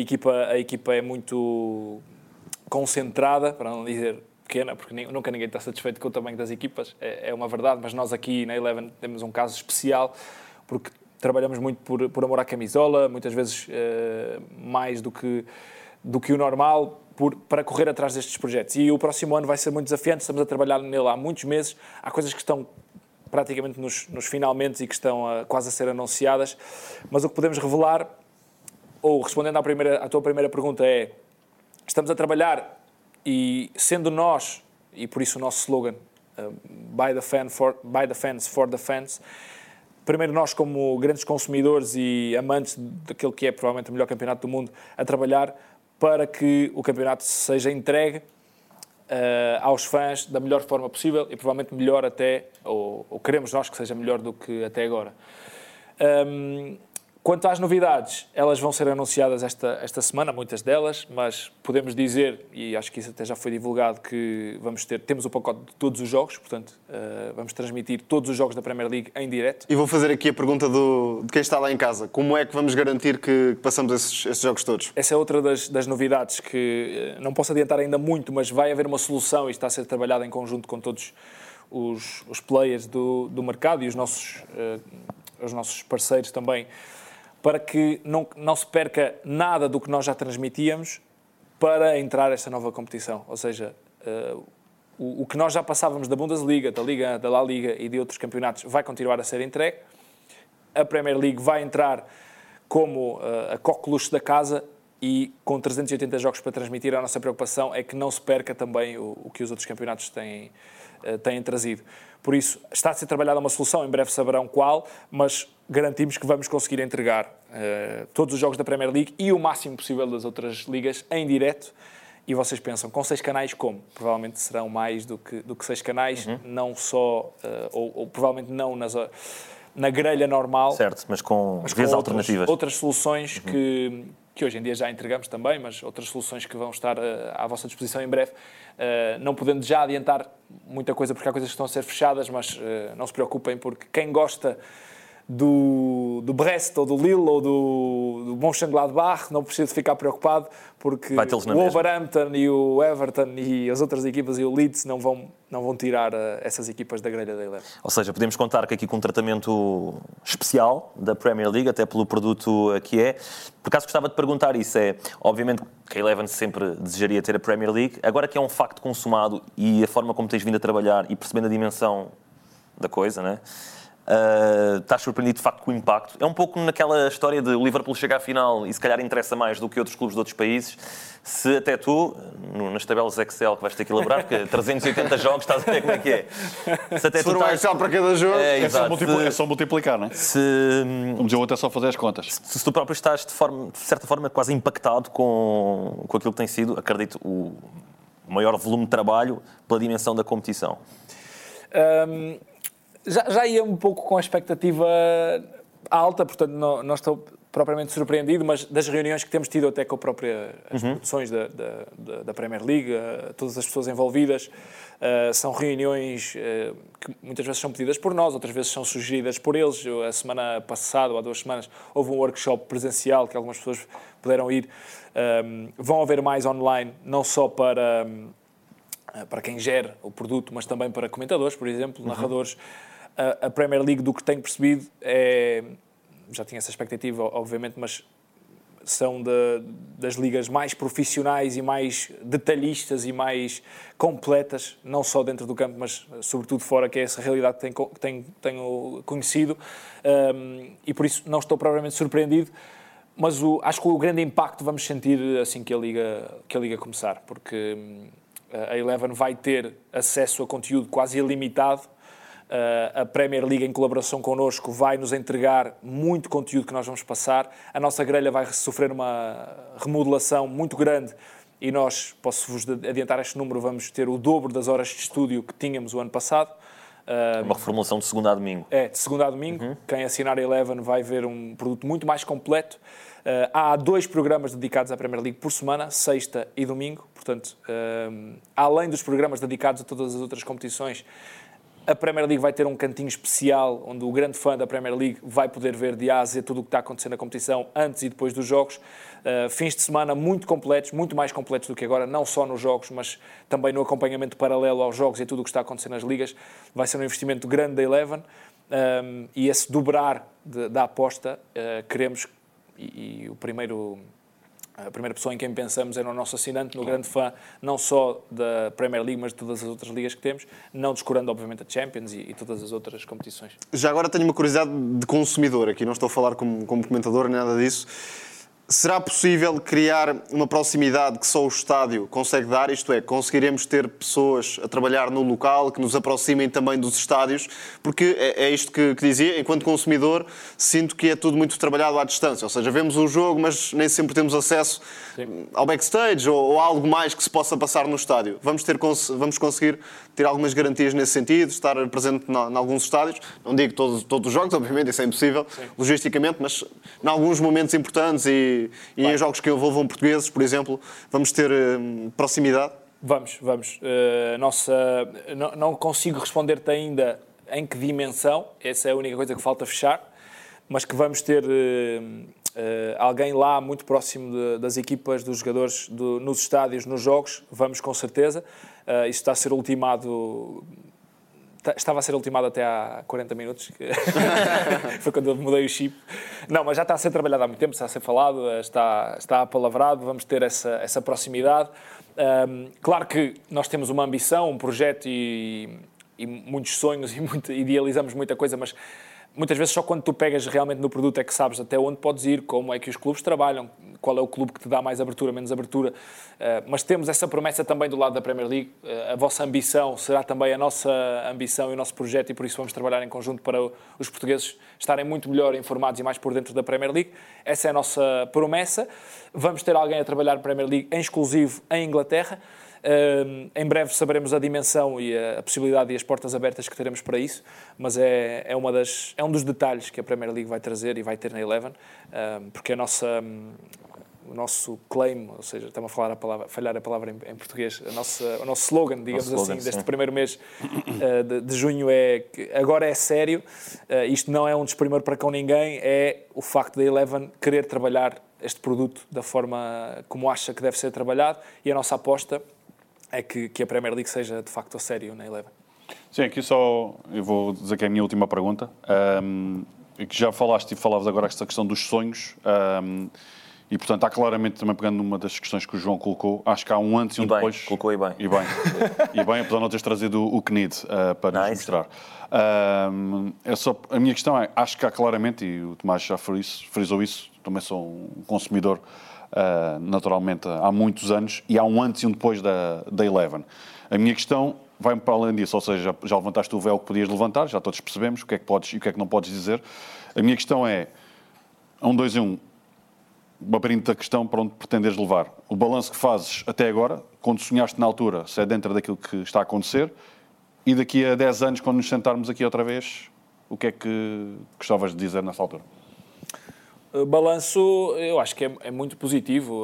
a equipa é muito concentrada, para não dizer pequena, porque nunca ninguém está satisfeito com o tamanho das equipas, é uma verdade, mas nós aqui na Eleven temos um caso especial, porque trabalhamos muito por amor à camisola, muitas vezes mais do que o normal, para correr atrás destes projetos. E o próximo ano vai ser muito desafiante, estamos a trabalhar nele há muitos meses, há coisas que estão praticamente nos finalmente e que estão quase a ser anunciadas, mas o que podemos revelar, ou respondendo à tua primeira pergunta, é: estamos a trabalhar e sendo nós, e por isso o nosso slogan, by the fans, for the fans, primeiro nós como grandes consumidores e amantes daquele que é provavelmente o melhor campeonato do mundo, a trabalhar para que o campeonato seja entregue aos fãs da melhor forma possível e provavelmente melhor até, ou queremos nós que seja melhor do que até agora. Quanto às novidades, elas vão ser anunciadas esta semana, muitas delas, mas podemos dizer, e acho que isso até já foi divulgado, que temos o pacote de todos os jogos, portanto, vamos transmitir todos os jogos da Premier League em direto. E vou fazer aqui a pergunta de quem está lá em casa. Como é que vamos garantir que passamos esses jogos todos? Essa é outra das novidades que não posso adiantar ainda muito, mas vai haver uma solução e está a ser trabalhada em conjunto com todos os players do mercado e os nossos parceiros também, para que não se perca nada do que nós já transmitíamos para entrar esta nova competição. Ou seja, o que nós já passávamos da Bundesliga, da Liga, da La Liga e de outros campeonatos vai continuar a ser entregue. A Premier League vai entrar como a coqueluche da casa e com 380 jogos para transmitir, a nossa preocupação é que não se perca também o que os outros campeonatos têm trazido. Por isso, está a ser trabalhada uma solução, em breve saberão qual, mas garantimos que vamos conseguir entregar todos os jogos da Premier League e o máximo possível das outras ligas em direto. E vocês pensam, com 6 canais como? Provavelmente serão mais do que 6 canais, não só, ou provavelmente não na grelha normal. Certo, mas com alternativas. Outras soluções que hoje em dia já entregamos também, mas outras soluções que vão estar à vossa disposição em breve. Não podendo já adiantar muita coisa, porque há coisas que estão a ser fechadas, mas não se preocupem, porque quem gosta do Brest, ou do Lille, ou do Mönchengladbach, não precisa ficar preocupado, porque o Wolverhampton e o Everton e as outras equipas e o Leeds não vão tirar essas equipas da grelha da Eleven. Ou seja, podemos contar aqui com um tratamento especial da Premier League, até pelo produto que é. Por acaso gostava de perguntar isso, obviamente que a Eleven sempre desejaria ter a Premier League, agora que é um facto consumado e a forma como tens vindo a trabalhar e percebendo a dimensão da coisa, né? Estás surpreendido de facto com o impacto. É um pouco naquela história de o Liverpool chegar à final e se calhar interessa mais do que outros clubes de outros países. Se até tu, nas tabelas Excel que vais ter que elaborar, porque 380 jogos, estás a ver como é que é. Se até tu estás... Excel para cada jogo, é só multiplicar, não é? Vamos eu até só fazer as contas. Se tu próprio estás de certa forma quase impactado com aquilo que tem sido, acredito, o maior volume de trabalho pela dimensão da competição. Já ia um pouco com a expectativa alta, portanto não estou propriamente surpreendido, mas das reuniões que temos tido até com as produções da Premier League, todas as pessoas envolvidas, são reuniões que muitas vezes são pedidas por nós, outras vezes são sugeridas por eles. A semana passada, ou há 2 semanas, houve um workshop presencial que algumas pessoas puderam ir. Vão haver mais online, não só para quem gera o produto, mas também para comentadores, por exemplo, narradores. A Premier League, do que tenho percebido, já tinha essa expectativa, obviamente, mas são das ligas mais profissionais e mais detalhistas e mais completas, não só dentro do campo, mas sobretudo fora, que é essa realidade que tenho conhecido. E por isso não estou propriamente surpreendido, mas acho que o grande impacto vamos sentir assim que a Liga começar, porque a Eleven vai ter acesso a conteúdo quase ilimitado. A Premier League, em colaboração connosco, vai nos entregar muito conteúdo que nós vamos passar. A nossa grelha vai sofrer uma remodelação muito grande e nós, posso-vos adiantar este número, vamos ter o dobro das horas de estúdio que tínhamos o ano passado. Uma reformulação de segunda a domingo. De segunda a domingo. Quem assinar a Eleven vai ver um produto muito mais completo. Há 2 programas dedicados à Premier League por semana, sexta e domingo. Portanto, além dos programas dedicados a todas as outras competições, a Premier League vai ter um cantinho especial onde o grande fã da Premier League vai poder ver de A a Z tudo o que está acontecendo na competição antes e depois dos jogos. Fins de semana muito completos, muito mais completos do que agora, não só nos jogos, mas também no acompanhamento paralelo aos jogos e tudo o que está acontecendo nas ligas. Vai ser um investimento grande da Eleven e esse dobrar da aposta queremos, e a primeira pessoa em quem pensamos é no nosso assinante, no grande fã, não só da Premier League, mas de todas as outras ligas que temos, não descurando, obviamente, a Champions e todas as outras competições. Já agora tenho uma curiosidade de consumidor aqui, não estou a falar como comentador nem nada disso. será possível criar uma proximidade que só o estádio consegue dar? Isto é, conseguiremos ter pessoas a trabalhar no local que nos aproximem também dos estádios? Porque é isto que dizia, enquanto consumidor, sinto que é tudo muito trabalhado à distância. Ou seja, vemos o jogo, mas nem sempre temos acesso ao backstage ou a algo mais que se possa passar no estádio. Vamos conseguir ter algumas garantias nesse sentido, estar presente em alguns estádios. Não digo todos os jogos, obviamente, isso é impossível, logisticamente, mas em alguns momentos importantes e em jogos que envolvam portugueses, por exemplo, vamos ter proximidade? Vamos. Não consigo responder-te ainda em que dimensão, essa é a única coisa que falta fechar, mas que vamos ter alguém lá muito próximo das equipas, dos jogadores, nos estádios, nos jogos, vamos com certeza. Isso está a ser ultimado... Estava a ser ultimado até há 40 minutos, foi quando eu mudei o chip. Não, mas já está a ser trabalhado há muito tempo, está a ser falado, está apalavrado, vamos ter essa proximidade. Claro que nós temos uma ambição, um projeto e muitos sonhos e idealizamos muita coisa, mas muitas vezes só quando tu pegas realmente no produto é que sabes até onde podes ir, como é que os clubes trabalham, qual é o clube que te dá mais abertura, menos abertura. Mas temos essa promessa também do lado da Premier League. A vossa ambição será também a nossa ambição e o nosso projeto, e por isso vamos trabalhar em conjunto para os portugueses estarem muito melhor informados e mais por dentro da Premier League. Essa é a nossa promessa. Vamos ter alguém a trabalhar na Premier League em exclusivo em Inglaterra. Em breve saberemos a dimensão e a possibilidade e as portas abertas que teremos para isso, mas é um dos detalhes que a Premier League vai trazer e vai ter na Eleven, porque o nosso claim, ou seja, estamos a falhar a palavra em português, o nosso slogan, digamos assim, deste primeiro mês de junho é que agora é sério. Isto não é um desprimor para com ninguém, é o facto da Eleven querer trabalhar este produto da forma como acha que deve ser trabalhado, e a nossa aposta é que a Premier League seja de facto a sério na Eleven. Sim, aqui só eu vou dizer que é a minha última pergunta, e que já falavas agora esta questão dos sonhos, e portanto há claramente, também pegando numa das questões que o João colocou, acho que há um antes e um depois. Colocou e bem. E bem, apesar de não teres trazido o CNID para nos mostrar. A minha questão é, acho que há claramente, e o Tomás já frisou isso, também sou um consumidor naturalmente há muitos anos, e há um antes e um depois da Eleven. A minha questão vai para além disso, ou seja, já levantaste o véu que podias levantar, já todos percebemos o que é que podes e o que é que não podes dizer. A minha questão é, 1, 2 e 1, abrindo a questão para onde pretenderes levar. O balanço que fazes até agora, quando sonhaste na altura, se é dentro daquilo que está a acontecer, e daqui a 10 anos, quando nos sentarmos aqui outra vez, o que é que gostavas de dizer nessa altura? O balanço, eu acho que é muito positivo,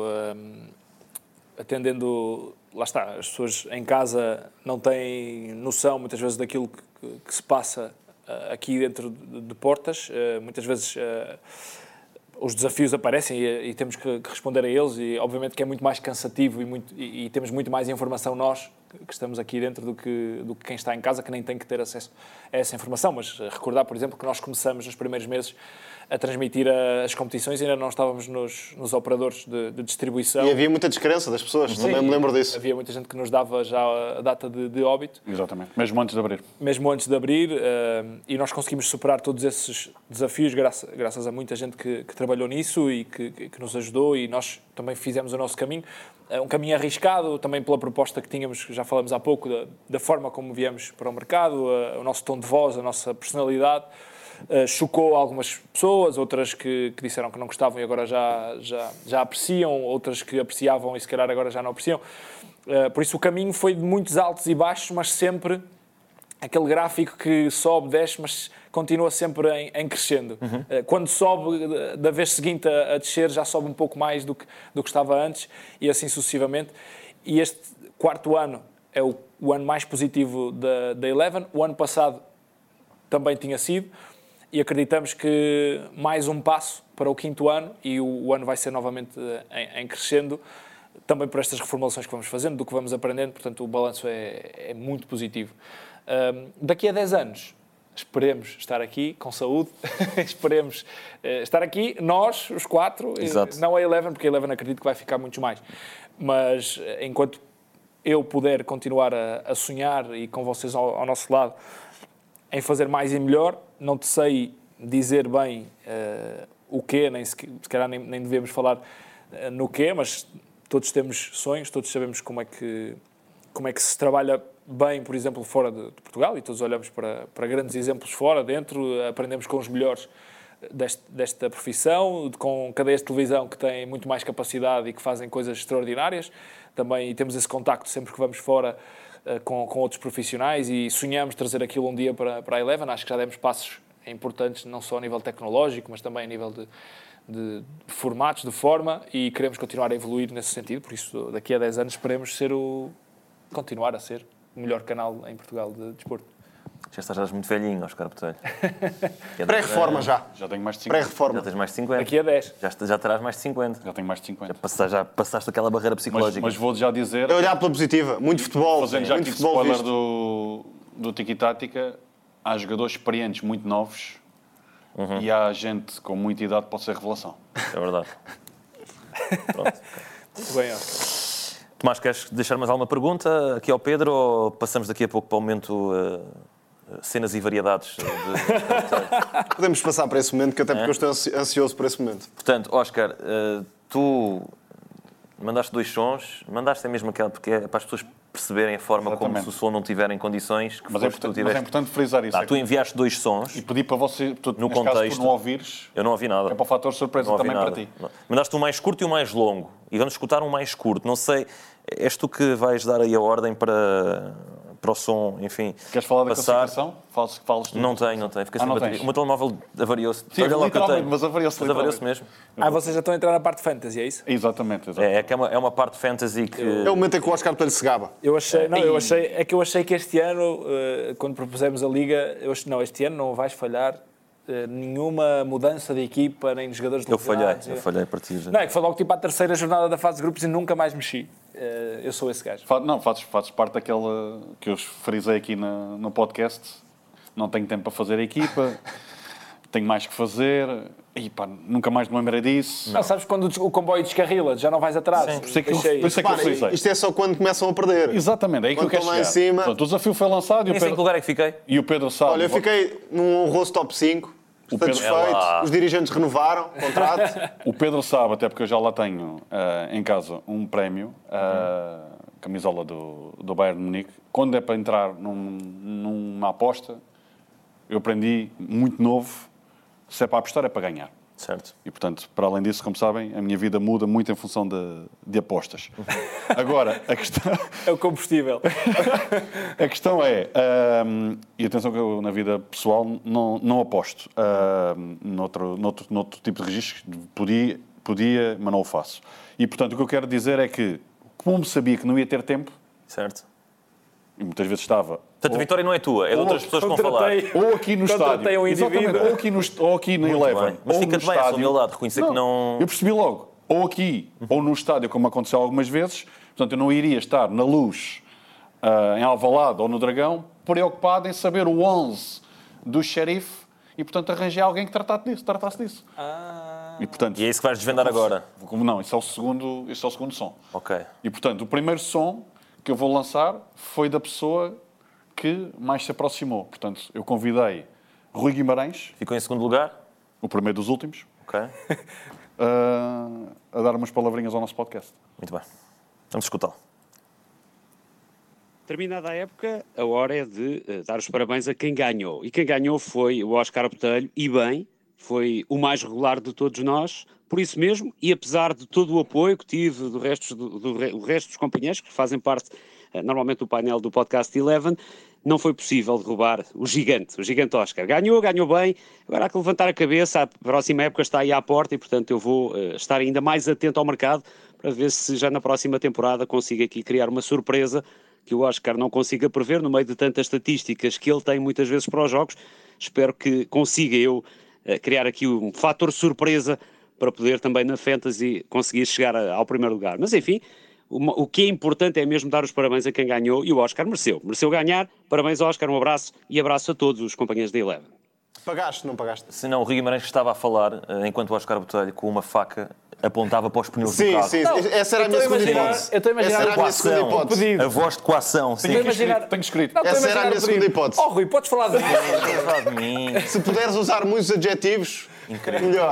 atendendo, lá está, as pessoas em casa não têm noção muitas vezes daquilo que se passa aqui dentro de portas, muitas vezes os desafios aparecem e temos que responder a eles, e obviamente que é muito mais cansativo e temos muito mais informação nós que estamos aqui dentro do que quem está em casa, que nem tem que ter acesso a essa informação. Mas recordar, por exemplo, que nós começamos nos primeiros meses a transmitir as competições e ainda não estávamos nos operadores de distribuição. E havia muita descrença das pessoas, também me lembro disso. Havia muita gente que nos dava já a data de óbito. Exatamente, mesmo antes de abrir. E nós conseguimos superar todos esses desafios graças a muita gente que trabalhou nisso e que nos ajudou, e nós também fizemos o nosso caminho. Um caminho arriscado, também pela proposta que tínhamos, já falamos há pouco, da forma como viemos para o mercado, o nosso tom de voz, a nossa personalidade. Chocou algumas pessoas, outras que disseram que não gostavam e agora já apreciam, outras que apreciavam e se calhar agora já não apreciam. Por isso o caminho foi de muitos altos e baixos, mas sempre aquele gráfico que sobe, desce, mas continua sempre em crescendo. Quando sobe, da vez seguinte a descer, já sobe um pouco mais do que estava antes, e assim sucessivamente. E este quarto ano é o ano mais positivo da Eleven. O ano passado também tinha sido, e acreditamos que mais um passo para o quinto ano, e o ano vai ser novamente em crescendo, também por estas reformulações que vamos fazendo, do que vamos aprendendo. Portanto, o balanço é muito positivo. Daqui a 10 anos, esperemos estar aqui com saúde, esperemos estar aqui, nós, os 4, não a Eleven, porque a Eleven acredito que vai ficar muitos mais. Mas enquanto eu puder continuar a sonhar, e com vocês ao nosso lado, em fazer mais e melhor, não te sei dizer bem o quê, se calhar nem devemos falar no quê, mas todos temos sonhos, todos sabemos como é que se trabalha bem, por exemplo, fora de Portugal, e todos olhamos para grandes exemplos fora, dentro, aprendemos com os melhores desta profissão, com cadeias de televisão que têm muito mais capacidade e que fazem coisas extraordinárias. Também temos esse contacto sempre que vamos fora com outros profissionais e sonhamos trazer aquilo um dia para a Eleven. Acho que já demos passos importantes, não só a nível tecnológico, mas também a nível de formatos, de forma, e queremos continuar a evoluir nesse sentido. Por isso, daqui a 10 anos esperemos continuar a ser o melhor canal em Portugal de desporto. Já estás muito velhinho, Óscar Botelho. Pré-reforma já. Já tenho mais de 50. Pré-reforma. Já tens mais de 50. Daqui a 10. Já terás mais de 50. Já tenho mais de 50. Já passaste aquela barreira psicológica. Mas vou já dizer... É olhar pela positiva. Muito futebol. Fazendo já muito aqui futebol spoiler do Tiki-Tática, há jogadores experientes muito novos e há gente com muita idade que pode ser revelação. É verdade. Pronto. Muito bem, Óscar. Tomás, queres deixar mais alguma pergunta aqui ao Pedro ou passamos daqui a pouco para o momento cenas e variedades? Podemos passar para esse momento, que até porque eu estou ansioso por esse momento. Portanto, Óscar, tu mandaste 2 sons, mandaste mesmo aquela, porque é para as pessoas perceberem a forma como se o som não tiver em condições que mas é importante frisar isso. Tu enviaste 2 sons. E pedi para você, no contexto, caso, tu não ouvires. Eu não ouvi nada. É para o fator surpresa também para ti. Não. Mandaste um mais curto e um mais longo. E vamos escutar um mais curto. Não sei, és tu que vais dar aí a ordem para o som, enfim. Queres falar da classificação? Falas tu? Não tenho. Fiquei sem bateria. O meu telemóvel avariou-se. Sim, olha lá que eu tenho. mas avariou-se mesmo. Vocês já estão a entrar na parte fantasy, é isso? Exatamente. É uma parte fantasy que... É o momento em que o Óscar Botelho se gaba. Eu achei que este ano, quando propusemos a Liga, este ano não vais falhar nenhuma mudança de equipa, nem de jogadores de Eu falhei a partir de... Não, é que foi logo tipo a terceira jornada da fase de grupos e nunca mais mexi. Eu sou esse gajo. Fazes parte daquela que eu frisei aqui no podcast. Não tenho tempo para fazer a equipa, tenho mais que fazer. E pá, nunca mais me lembrei disso. Não, sabes quando o comboio descarrila, já não vais atrás. Por isso é que eu frisei. Isto é só quando começam a perder. Exatamente, é aí que eu quero chegar. Cima... Portanto, o desafio foi lançado e o Pedro... Em que lugar é que fiquei? E o Pedro sabe... Olha, eu fiquei num honroso top 5. Satisfeito, os dirigentes renovaram o contrato. O Pedro sabe, até porque eu já lá tenho em casa um prémio, camisola do Bayern de Munique. Quando é para entrar numa aposta, eu aprendi muito novo, se é para apostar é para ganhar. Certo. E, portanto, para além disso, como sabem, a minha vida muda muito em função de apostas. Agora, a questão... É o combustível. A questão é... e atenção que eu, na vida pessoal, não aposto. Noutro tipo de registros, podia, mas não o faço. E, portanto, o que eu quero dizer é que, como sabia que não ia ter tempo... Certo. E muitas vezes estava... Portanto, a vitória não é tua, é de outras pessoas que vão falar. Ou aqui no estádio. Ou aqui na Eleven. Mas fica-te bem essa humildade, reconhecer que não... Eu percebi logo. Ou aqui, ou no estádio, como aconteceu algumas vezes. Portanto, eu não iria estar na Luz, em Alvalade ou no Dragão, preocupado em saber o 11 do Xerife e, portanto, arranjei alguém que tratasse disso. E, portanto, é isso que vais desvendar agora? Não, isso é o segundo som. Ok. E, portanto, o primeiro som que eu vou lançar foi da pessoa que mais se aproximou. Portanto, eu convidei Rui Guimarães. Ficou em segundo lugar? O primeiro dos últimos. Ok. A dar umas palavrinhas ao nosso podcast. Muito bem. Vamos escutá-lo. Terminada a época, a hora é de dar os parabéns a quem ganhou. E quem ganhou foi o Óscar Botelho, e bem, foi o mais regular de todos nós. Por isso mesmo, e apesar de todo o apoio que tive do resto dos companheiros que fazem parte normalmente do painel do Podcast Eleven, não foi possível derrubar o gigante Óscar. Ganhou bem, agora há que levantar a cabeça, a próxima época está aí à porta e, portanto, eu vou estar ainda mais atento ao mercado para ver se já na próxima temporada consigo aqui criar uma surpresa que o Óscar não consiga prever no meio de tantas estatísticas que ele tem muitas vezes para os jogos. Espero que consiga eu criar aqui um fator surpresa para poder também na Fantasy conseguir chegar ao primeiro lugar. Mas, enfim, o que é importante é mesmo dar os parabéns a quem ganhou, e o Óscar mereceu ganhar. Parabéns, Óscar, um abraço e abraço a todos os companheiros da Eleven. Pagaste, não pagaste? Se não, o Rui Guimarães estava a falar, enquanto o Óscar Botelho, com uma faca, apontava para os pneus do carro. Sim, essa era a minha segunda hipótese. Eu estou a imaginar a minha segunda hipótese. A voz de coação. Tenho escrito. Essa era a minha segunda hipótese. Rui, podes falar de mim. Falar de mim. Se puderes usar muitos adjetivos, melhor.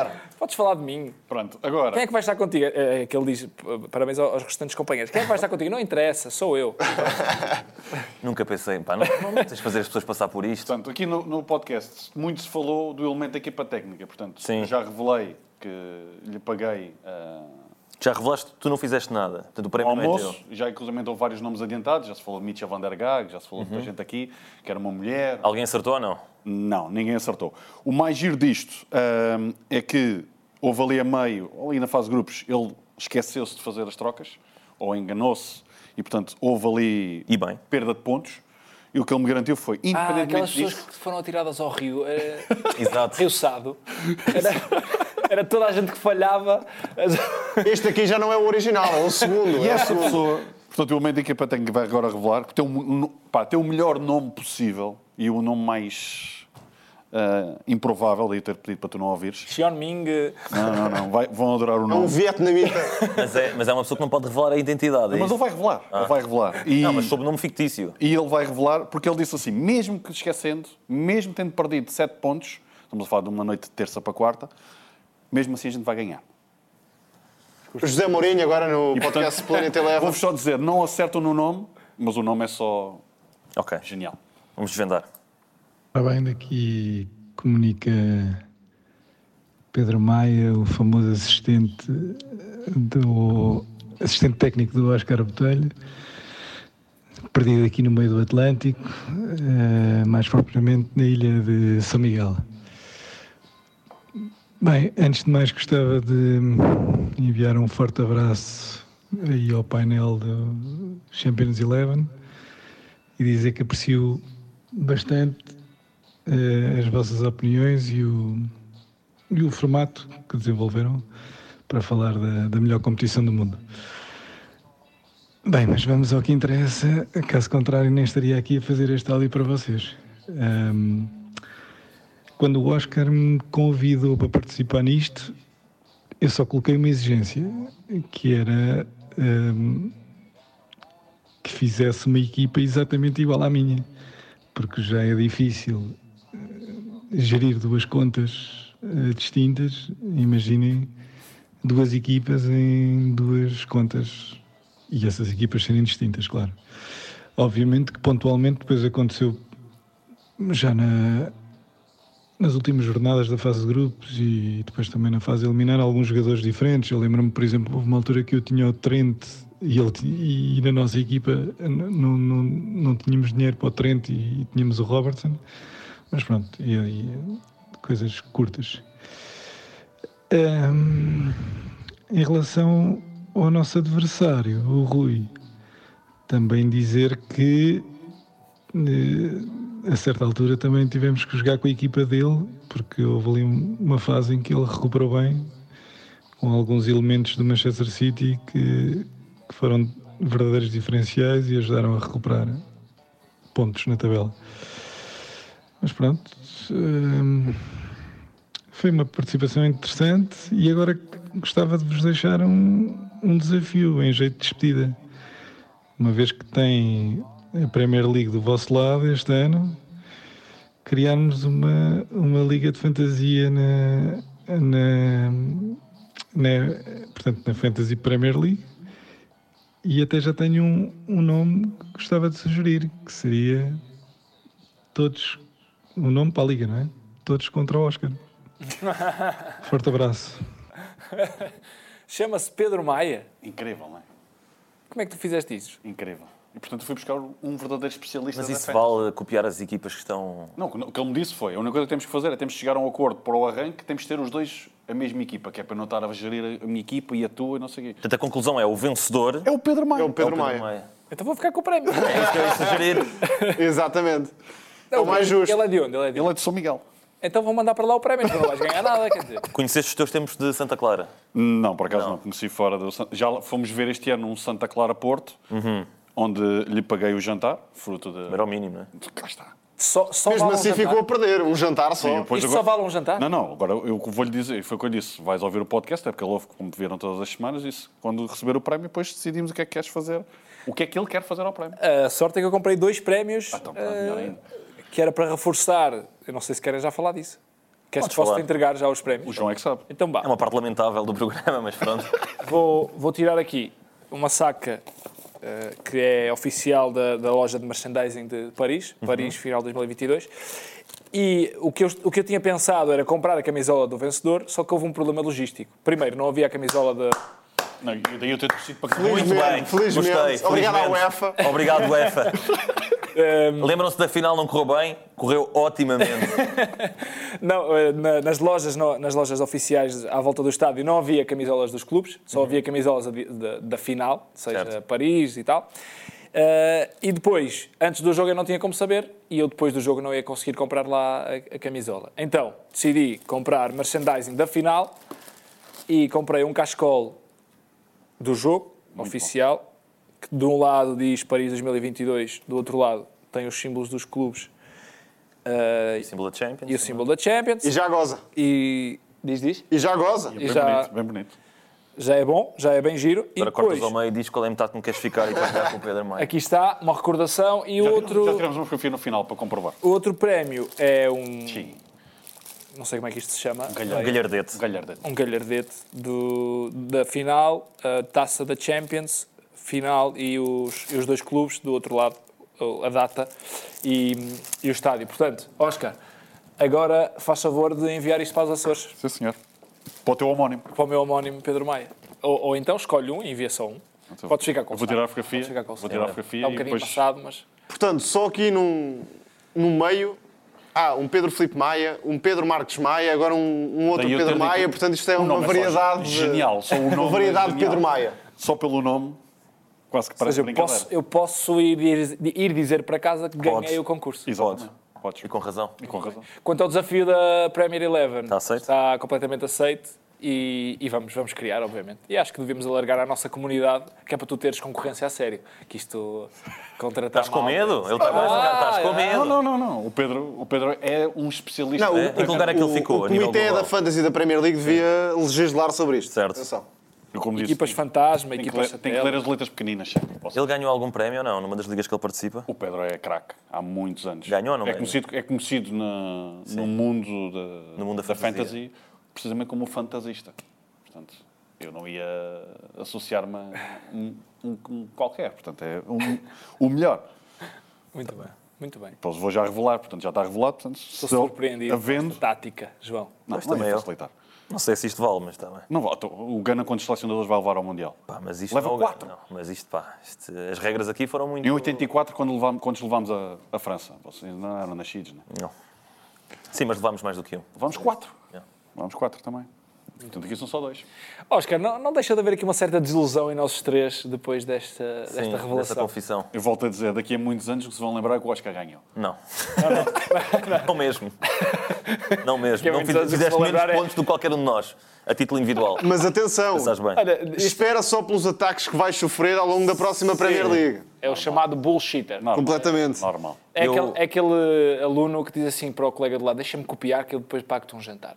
Podes falar de mim. Pronto, agora... Quem é que vai estar contigo? É que ele diz, parabéns aos restantes companheiros. Quem é que vai estar contigo? Não interessa, sou eu. Nunca pensei, pá, não tens de fazer as pessoas passar por isto. Portanto, aqui no podcast, muito se falou do elemento da equipa técnica. Portanto, sim, já revelei que lhe paguei... Já revelaste que tu não fizeste nada. Portanto, o prémio não é teu. Já, inclusive, houve vários nomes adiantados. Já se falou de Mitja van der Gaag, já se falou de muita gente aqui, que era uma mulher. Alguém acertou ou não? Não, ninguém acertou. O mais giro disto é que houve ali a meio, ali na fase de grupos, ele esqueceu-se de fazer as trocas, ou enganou-se, e, portanto, houve ali perda de pontos. E o que ele me garantiu foi, independentemente aquelas disso... pessoas que foram atiradas ao rio. Exato. Rio Sado. Era toda a gente que falhava. Este aqui já não é o original, é o segundo. E essa pessoa, portanto, o momento em que a tem que vai agora revelar, que tem o melhor nome possível e o nome mais improvável, daí ter pedido para tu não ouvires. Xion Ming. Não, vão adorar o nome. É um vietnamita. Mas é uma pessoa que não pode revelar a identidade. Mas ele vai revelar. Ele vai revelar. Não, mas sob nome fictício. E ele vai revelar, porque ele disse assim, mesmo que esquecendo, mesmo tendo perdido 7 pontos, estamos a falar de uma noite de terça para quarta, mesmo assim a gente vai ganhar. José Mourinho agora no podcast Planeta Eleven. Vou-vos só dizer, não acertam no nome, mas o nome é só genial. Vamos desvendar. Ora bem, daqui comunica Pedro Maia, o famoso assistente técnico do Óscar Botelho, perdido aqui no meio do Atlântico, mais propriamente na ilha de São Miguel. Bem, antes de mais gostava de enviar um forte abraço aí ao painel do Champions Eleven e dizer que aprecio bastante as vossas opiniões e o formato que desenvolveram para falar da melhor competição do mundo. Bem, mas vamos ao que interessa, caso contrário nem estaria aqui a fazer este áudio para vocês. Quando o Óscar me convidou para participar nisto, eu só coloquei uma exigência, que era que fizesse uma equipa exatamente igual à minha, porque já é difícil gerir duas contas distintas. Imaginem 2 equipas em 2 contas e essas equipas serem distintas, claro. Obviamente que pontualmente depois aconteceu já nas últimas jornadas da fase de grupos e depois também na fase eliminar alguns jogadores diferentes. Eu lembro-me, por exemplo, houve uma altura que eu tinha o Trent e na nossa equipa não tínhamos dinheiro para o Trent e tínhamos o Robertson. Mas pronto, e coisas curtas. Em relação ao nosso adversário, o Rui, também dizer que a certa altura também tivemos que jogar com a equipa dele, porque houve ali uma fase em que ele recuperou bem, com alguns elementos do Manchester City que foram verdadeiros diferenciais e ajudaram a recuperar pontos na tabela. Mas pronto, foi uma participação interessante e agora gostava de vos deixar um desafio em jeito de despedida. Uma vez que tem a Premier League do vosso lado este ano, criarmos uma liga de fantasia portanto, na Fantasy Premier League, e até já tenho um nome que gostava de sugerir, que seria todos, um nome para a liga, não é? Todos contra o Óscar. Forte abraço. Chama-se Pedro Maia. Incrível, não é? Como é que tu fizeste isso? Incrível. E, portanto, fui buscar um verdadeiro especialista. Mas isso vale copiar as equipas que estão... Não, o que ele me disse foi, a única coisa que temos que fazer é temos que chegar a um acordo para o arranque, temos que ter os dois a mesma equipa, que é para não estar a gerir a minha equipa e a tua e não sei o quê. Portanto, a conclusão é o vencedor... É o Pedro Maia. É o Pedro Maia. Então vou ficar com o prémio. É isso que eu ia sugerir. Exatamente. É o mais justo. Ele é de onde? Ele é de São Miguel. Então vou mandar para lá o prémio, não vais ganhar nada, quer dizer. Conheceste os teus tempos de Santa Clara? Não, por acaso não. Conheci fora do... Já fomos ver este ano um Santa Clara Porto, onde lhe paguei o jantar, fruto de... Era o mínimo, não é? Cá está. Só mesmo vale assim ficou a perder um jantar só. Sim, isto só vale um jantar? Não, agora eu vou-lhe dizer, foi o que eu disse, vais ouvir o podcast, é porque ele ouve, como te viram todas as semanas, disse, quando receber o prémio, depois decidimos o que é que queres fazer, o que é que ele quer fazer ao prémio. A sorte é que eu comprei 2 prémios, Então, melhor ainda. que era para reforçar, eu não sei se querem já falar disso. Posso-te entregar já os prémios? O João é que sabe. Então, é uma parte lamentável do programa, mas pronto. Vou tirar aqui uma saca que é oficial da loja de merchandising de Paris, Paris, final de 2022. E o que eu tinha pensado era comprar a camisola do vencedor, só que houve um problema logístico. Primeiro, não havia a camisola da... Não, daí eu ter torcido para que... Muito bem, felizmente. Gostei. Obrigado à UEFA. Obrigado, UEFA. Lembram-se da final não correu bem? Correu otimamente. Não, nas lojas oficiais à volta do estádio não havia camisolas dos clubes, só havia camisolas da final, seja certo. Paris e tal. E depois, antes do jogo eu não tinha como saber e eu depois do jogo não ia conseguir comprar lá a camisola. Então, decidi comprar merchandising da final e comprei um cachecol do jogo muito oficial, bom. Que de um lado diz Paris 2022, do outro lado tem os símbolos dos clubes. O símbolo da Champions. E o símbolo da Champions. E já goza. E diz? E já goza. E já... bem bonito. Já é bom, já é bem giro. Agora e depois, cortas ao meio e diz qual é a metade que não queres ficar e vais ficar com o Pedro Maia. Aqui está, uma recordação e outro... Já tiramos uma fotografia no final para comprovar. O outro prémio é um... Sim. Não sei como é que isto se chama. Um galhardete. Um galhardete da final, a taça da Champions, final e os dois clubes do outro lado, a data e o estádio. Portanto, Óscar, agora faz favor de enviar isto para os Açores. Sim, senhor. Para o teu homónimo. Para o meu homónimo Pedro Maia. Ou então escolhe um e envia só um. Então, podes ficar com o vou tirar a fotografia. Vou tirar a fotografia. Está um bocadinho passado, mas... Portanto, só aqui no meio... um Pedro Filipe Maia, um Pedro Marques Maia, agora um outro Pedro Maia. Portanto, isto é uma variedade... Genial. Só o nome uma variedade de Pedro Maia. Só pelo nome... Quase que parece brincadeira. Eu posso ir dizer para casa que ganhei o concurso. Exato. Podes. E com razão. Quanto ao desafio da Premier Eleven, está completamente aceito e vamos criar, obviamente. E acho que devemos alargar à nossa comunidade, que é para tu teres concorrência a sério. Que isto contratar. Estás com medo? Ele estás com medo. Não. O Pedro é um especialista. Não, em que lugar é que ele ficou? O comitê da Fantasy da Premier League devia legislar sobre isto. Certo. Atenção. Equipas fantasma, equipas satélite. Tem que ler as letras pequeninas. Ele ganhou algum prémio ou não, numa das ligas que ele participa? O Pedro é craque, há muitos anos. Ganhou ou não? É conhecido no mundo da fantasy, precisamente como fantasista. Portanto, eu não ia associar-me a um qualquer. Portanto, é o melhor. Muito bem. Depois vou já revelar, portanto, já está revelado. Portanto, estou surpreendido com esta tática, João. Não também é facilitar. Não sei se isto vale, mas está bem. Não vale. O Ghana, quantos selecionadores vai levar ao Mundial? Mas isto leva 4. Não, mas as regras aqui foram muito... Em 84, quando levámos a França. Vocês não eram nascidos, não? Sim, mas levámos mais do que um. Levámos 4. Levámos 4 também. Portanto, aqui são só 2. Óscar, não deixa de haver aqui uma certa desilusão em nós três depois desta revelação. Desta confissão. Eu volto a dizer, daqui a muitos anos que se vão lembrar que o Óscar ganhou. Não. Não mesmo. Não mesmo. Não fizeste menos pontos do que qualquer um de nós, a título individual. Mas atenção, espera só pelos ataques que vais sofrer ao longo da próxima Premier League. É o chamado bullshitter. Completamente. Normal. É aquele aluno que diz assim para o colega de lado, deixa-me copiar que eu depois pago-te um jantar.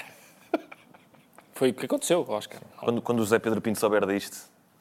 Foi o que aconteceu, Óscar. Quando o José Pedro Pinto souber disto,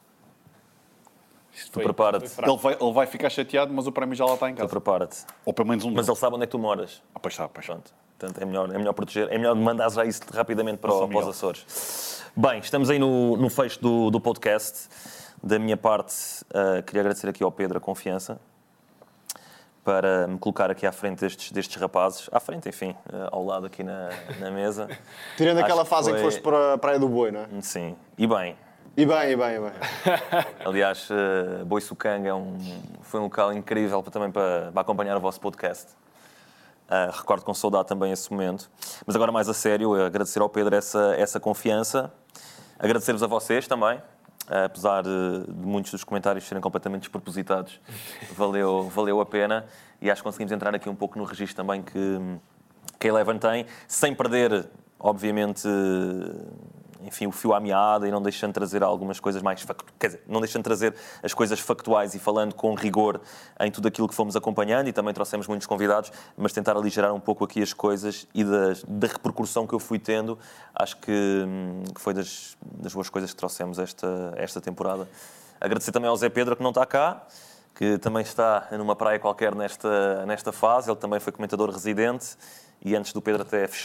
tu prepara-te. Ele vai ficar chateado, mas o prémio já lá está em casa. Tu prepara-te. Ou pelo menos mas ele sabe onde é que tu moras. Pois sabe. Pronto. Portanto, é melhor proteger. É melhor mandar já isso rapidamente para os Açores. Bem, estamos aí no fecho do podcast. Da minha parte, queria agradecer aqui ao Pedro a confiança para me colocar aqui à frente destes rapazes. À frente, enfim, ao lado aqui na mesa. Tirando aquela fase em que foste para a Praia do Boi, não é? Sim. E bem. E bem. Aliás, Boi Sucanga foi um local incrível também para acompanhar o vosso podcast. Recordo com saudade também esse momento. Mas agora mais a sério, agradecer ao Pedro essa confiança. Agradecer-vos a vocês também. Apesar de muitos dos comentários serem completamente despropositados, valeu a pena. E acho que conseguimos entrar aqui um pouco no registro também que a Eleven tem, sem perder, obviamente, enfim, o fio à meada e não deixando de trazer algumas coisas mais... Quer dizer, não deixando de trazer as coisas factuais e falando com rigor em tudo aquilo que fomos acompanhando, e também trouxemos muitos convidados, mas tentar aligerar um pouco aqui as coisas e da repercussão que eu fui tendo. Acho que foi das boas coisas que trouxemos esta temporada. Agradecer também ao Zé Pedro, que não está cá, que também está numa praia qualquer nesta fase. Ele também foi comentador residente. E antes do Pedro até fechar,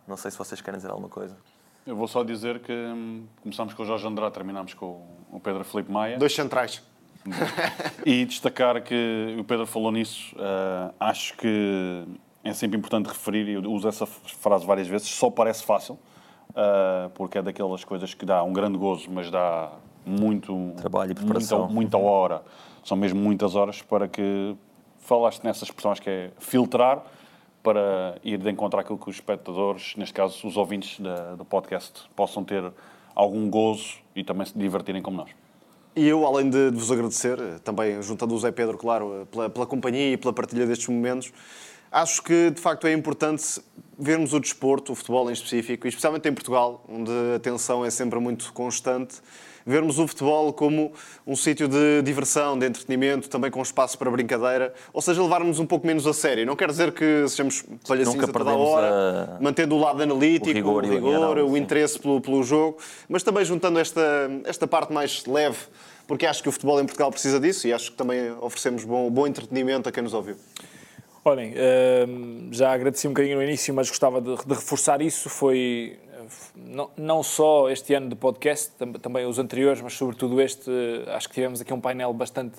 Não sei se vocês querem dizer alguma coisa. Eu vou só dizer que começámos com o Jorge Andrade, terminámos com o Pedro Filipe Maia. 2 centrais. E destacar que o Pedro falou nisso, acho que é sempre importante referir, e eu uso essa frase várias vezes, só parece fácil, porque é daquelas coisas que dá um grande gozo, mas dá muito trabalho e preparação. Muita hora, são mesmo muitas horas, para que falaste nessas expressões que é filtrar, para ir de encontro àquilo que os espectadores, neste caso os ouvintes do podcast, possam ter algum gozo e também se divertirem como nós. E eu, além de vos agradecer, também juntando o Zé Pedro, claro, pela companhia e pela partilha destes momentos, acho que, de facto, é importante vermos o desporto, o futebol em específico, e especialmente em Portugal, onde a tensão é sempre muito constante, vermos o futebol como um sítio de diversão, de entretenimento, também com espaço para brincadeira, ou seja, levarmos um pouco menos a sério. Não quer dizer que sejamos palhacinhos a toda a hora, mantendo o lado analítico, o rigor, o interesse pelo jogo, mas também juntando esta parte mais leve, porque acho que o futebol em Portugal precisa disso e acho que também oferecemos bom entretenimento a quem nos ouviu. Olhem, já agradeci um bocadinho no início, mas gostava de reforçar isso. Foi não só este ano de podcast, também os anteriores, mas sobretudo este. Acho que tivemos aqui um painel bastante...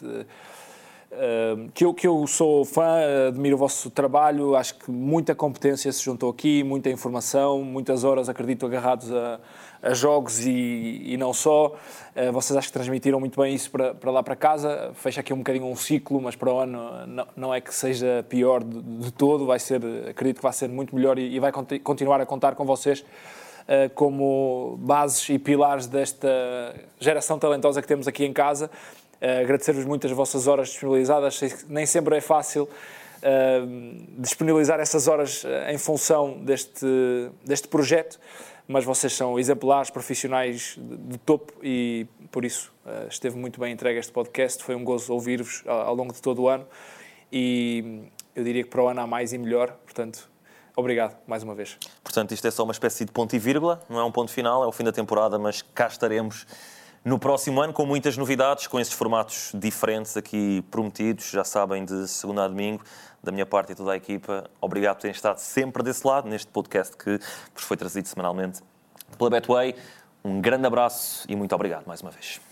que eu sou fã, admiro o vosso trabalho, acho que muita competência se juntou aqui, muita informação, muitas horas, acredito, agarrados a jogos e não só. Vocês acho que transmitiram muito bem isso para lá para casa. Fecha aqui um bocadinho um ciclo, mas para o ano não é que seja pior de todo, acredito que vai ser muito melhor e vai continuar a contar com vocês como bases e pilares desta geração talentosa que temos aqui em casa. Agradecer-vos muito as vossas horas disponibilizadas. Nem sempre é fácil disponibilizar essas horas em função deste projeto, mas vocês são exemplares, profissionais de topo e, por isso, esteve muito bem entregue este podcast. Foi um gozo ouvir-vos ao longo de todo o ano e eu diria que para o ano há mais e melhor, portanto, obrigado mais uma vez. Portanto, isto é só uma espécie de ponto e vírgula, não é um ponto final, é o fim da temporada, mas cá estaremos no próximo ano com muitas novidades, com esses formatos diferentes aqui prometidos, já sabem, de segunda a domingo. Da minha parte e toda a equipa, obrigado por terem estado sempre desse lado, neste podcast que vos foi trazido semanalmente pela Betway. Um grande abraço e muito obrigado mais uma vez.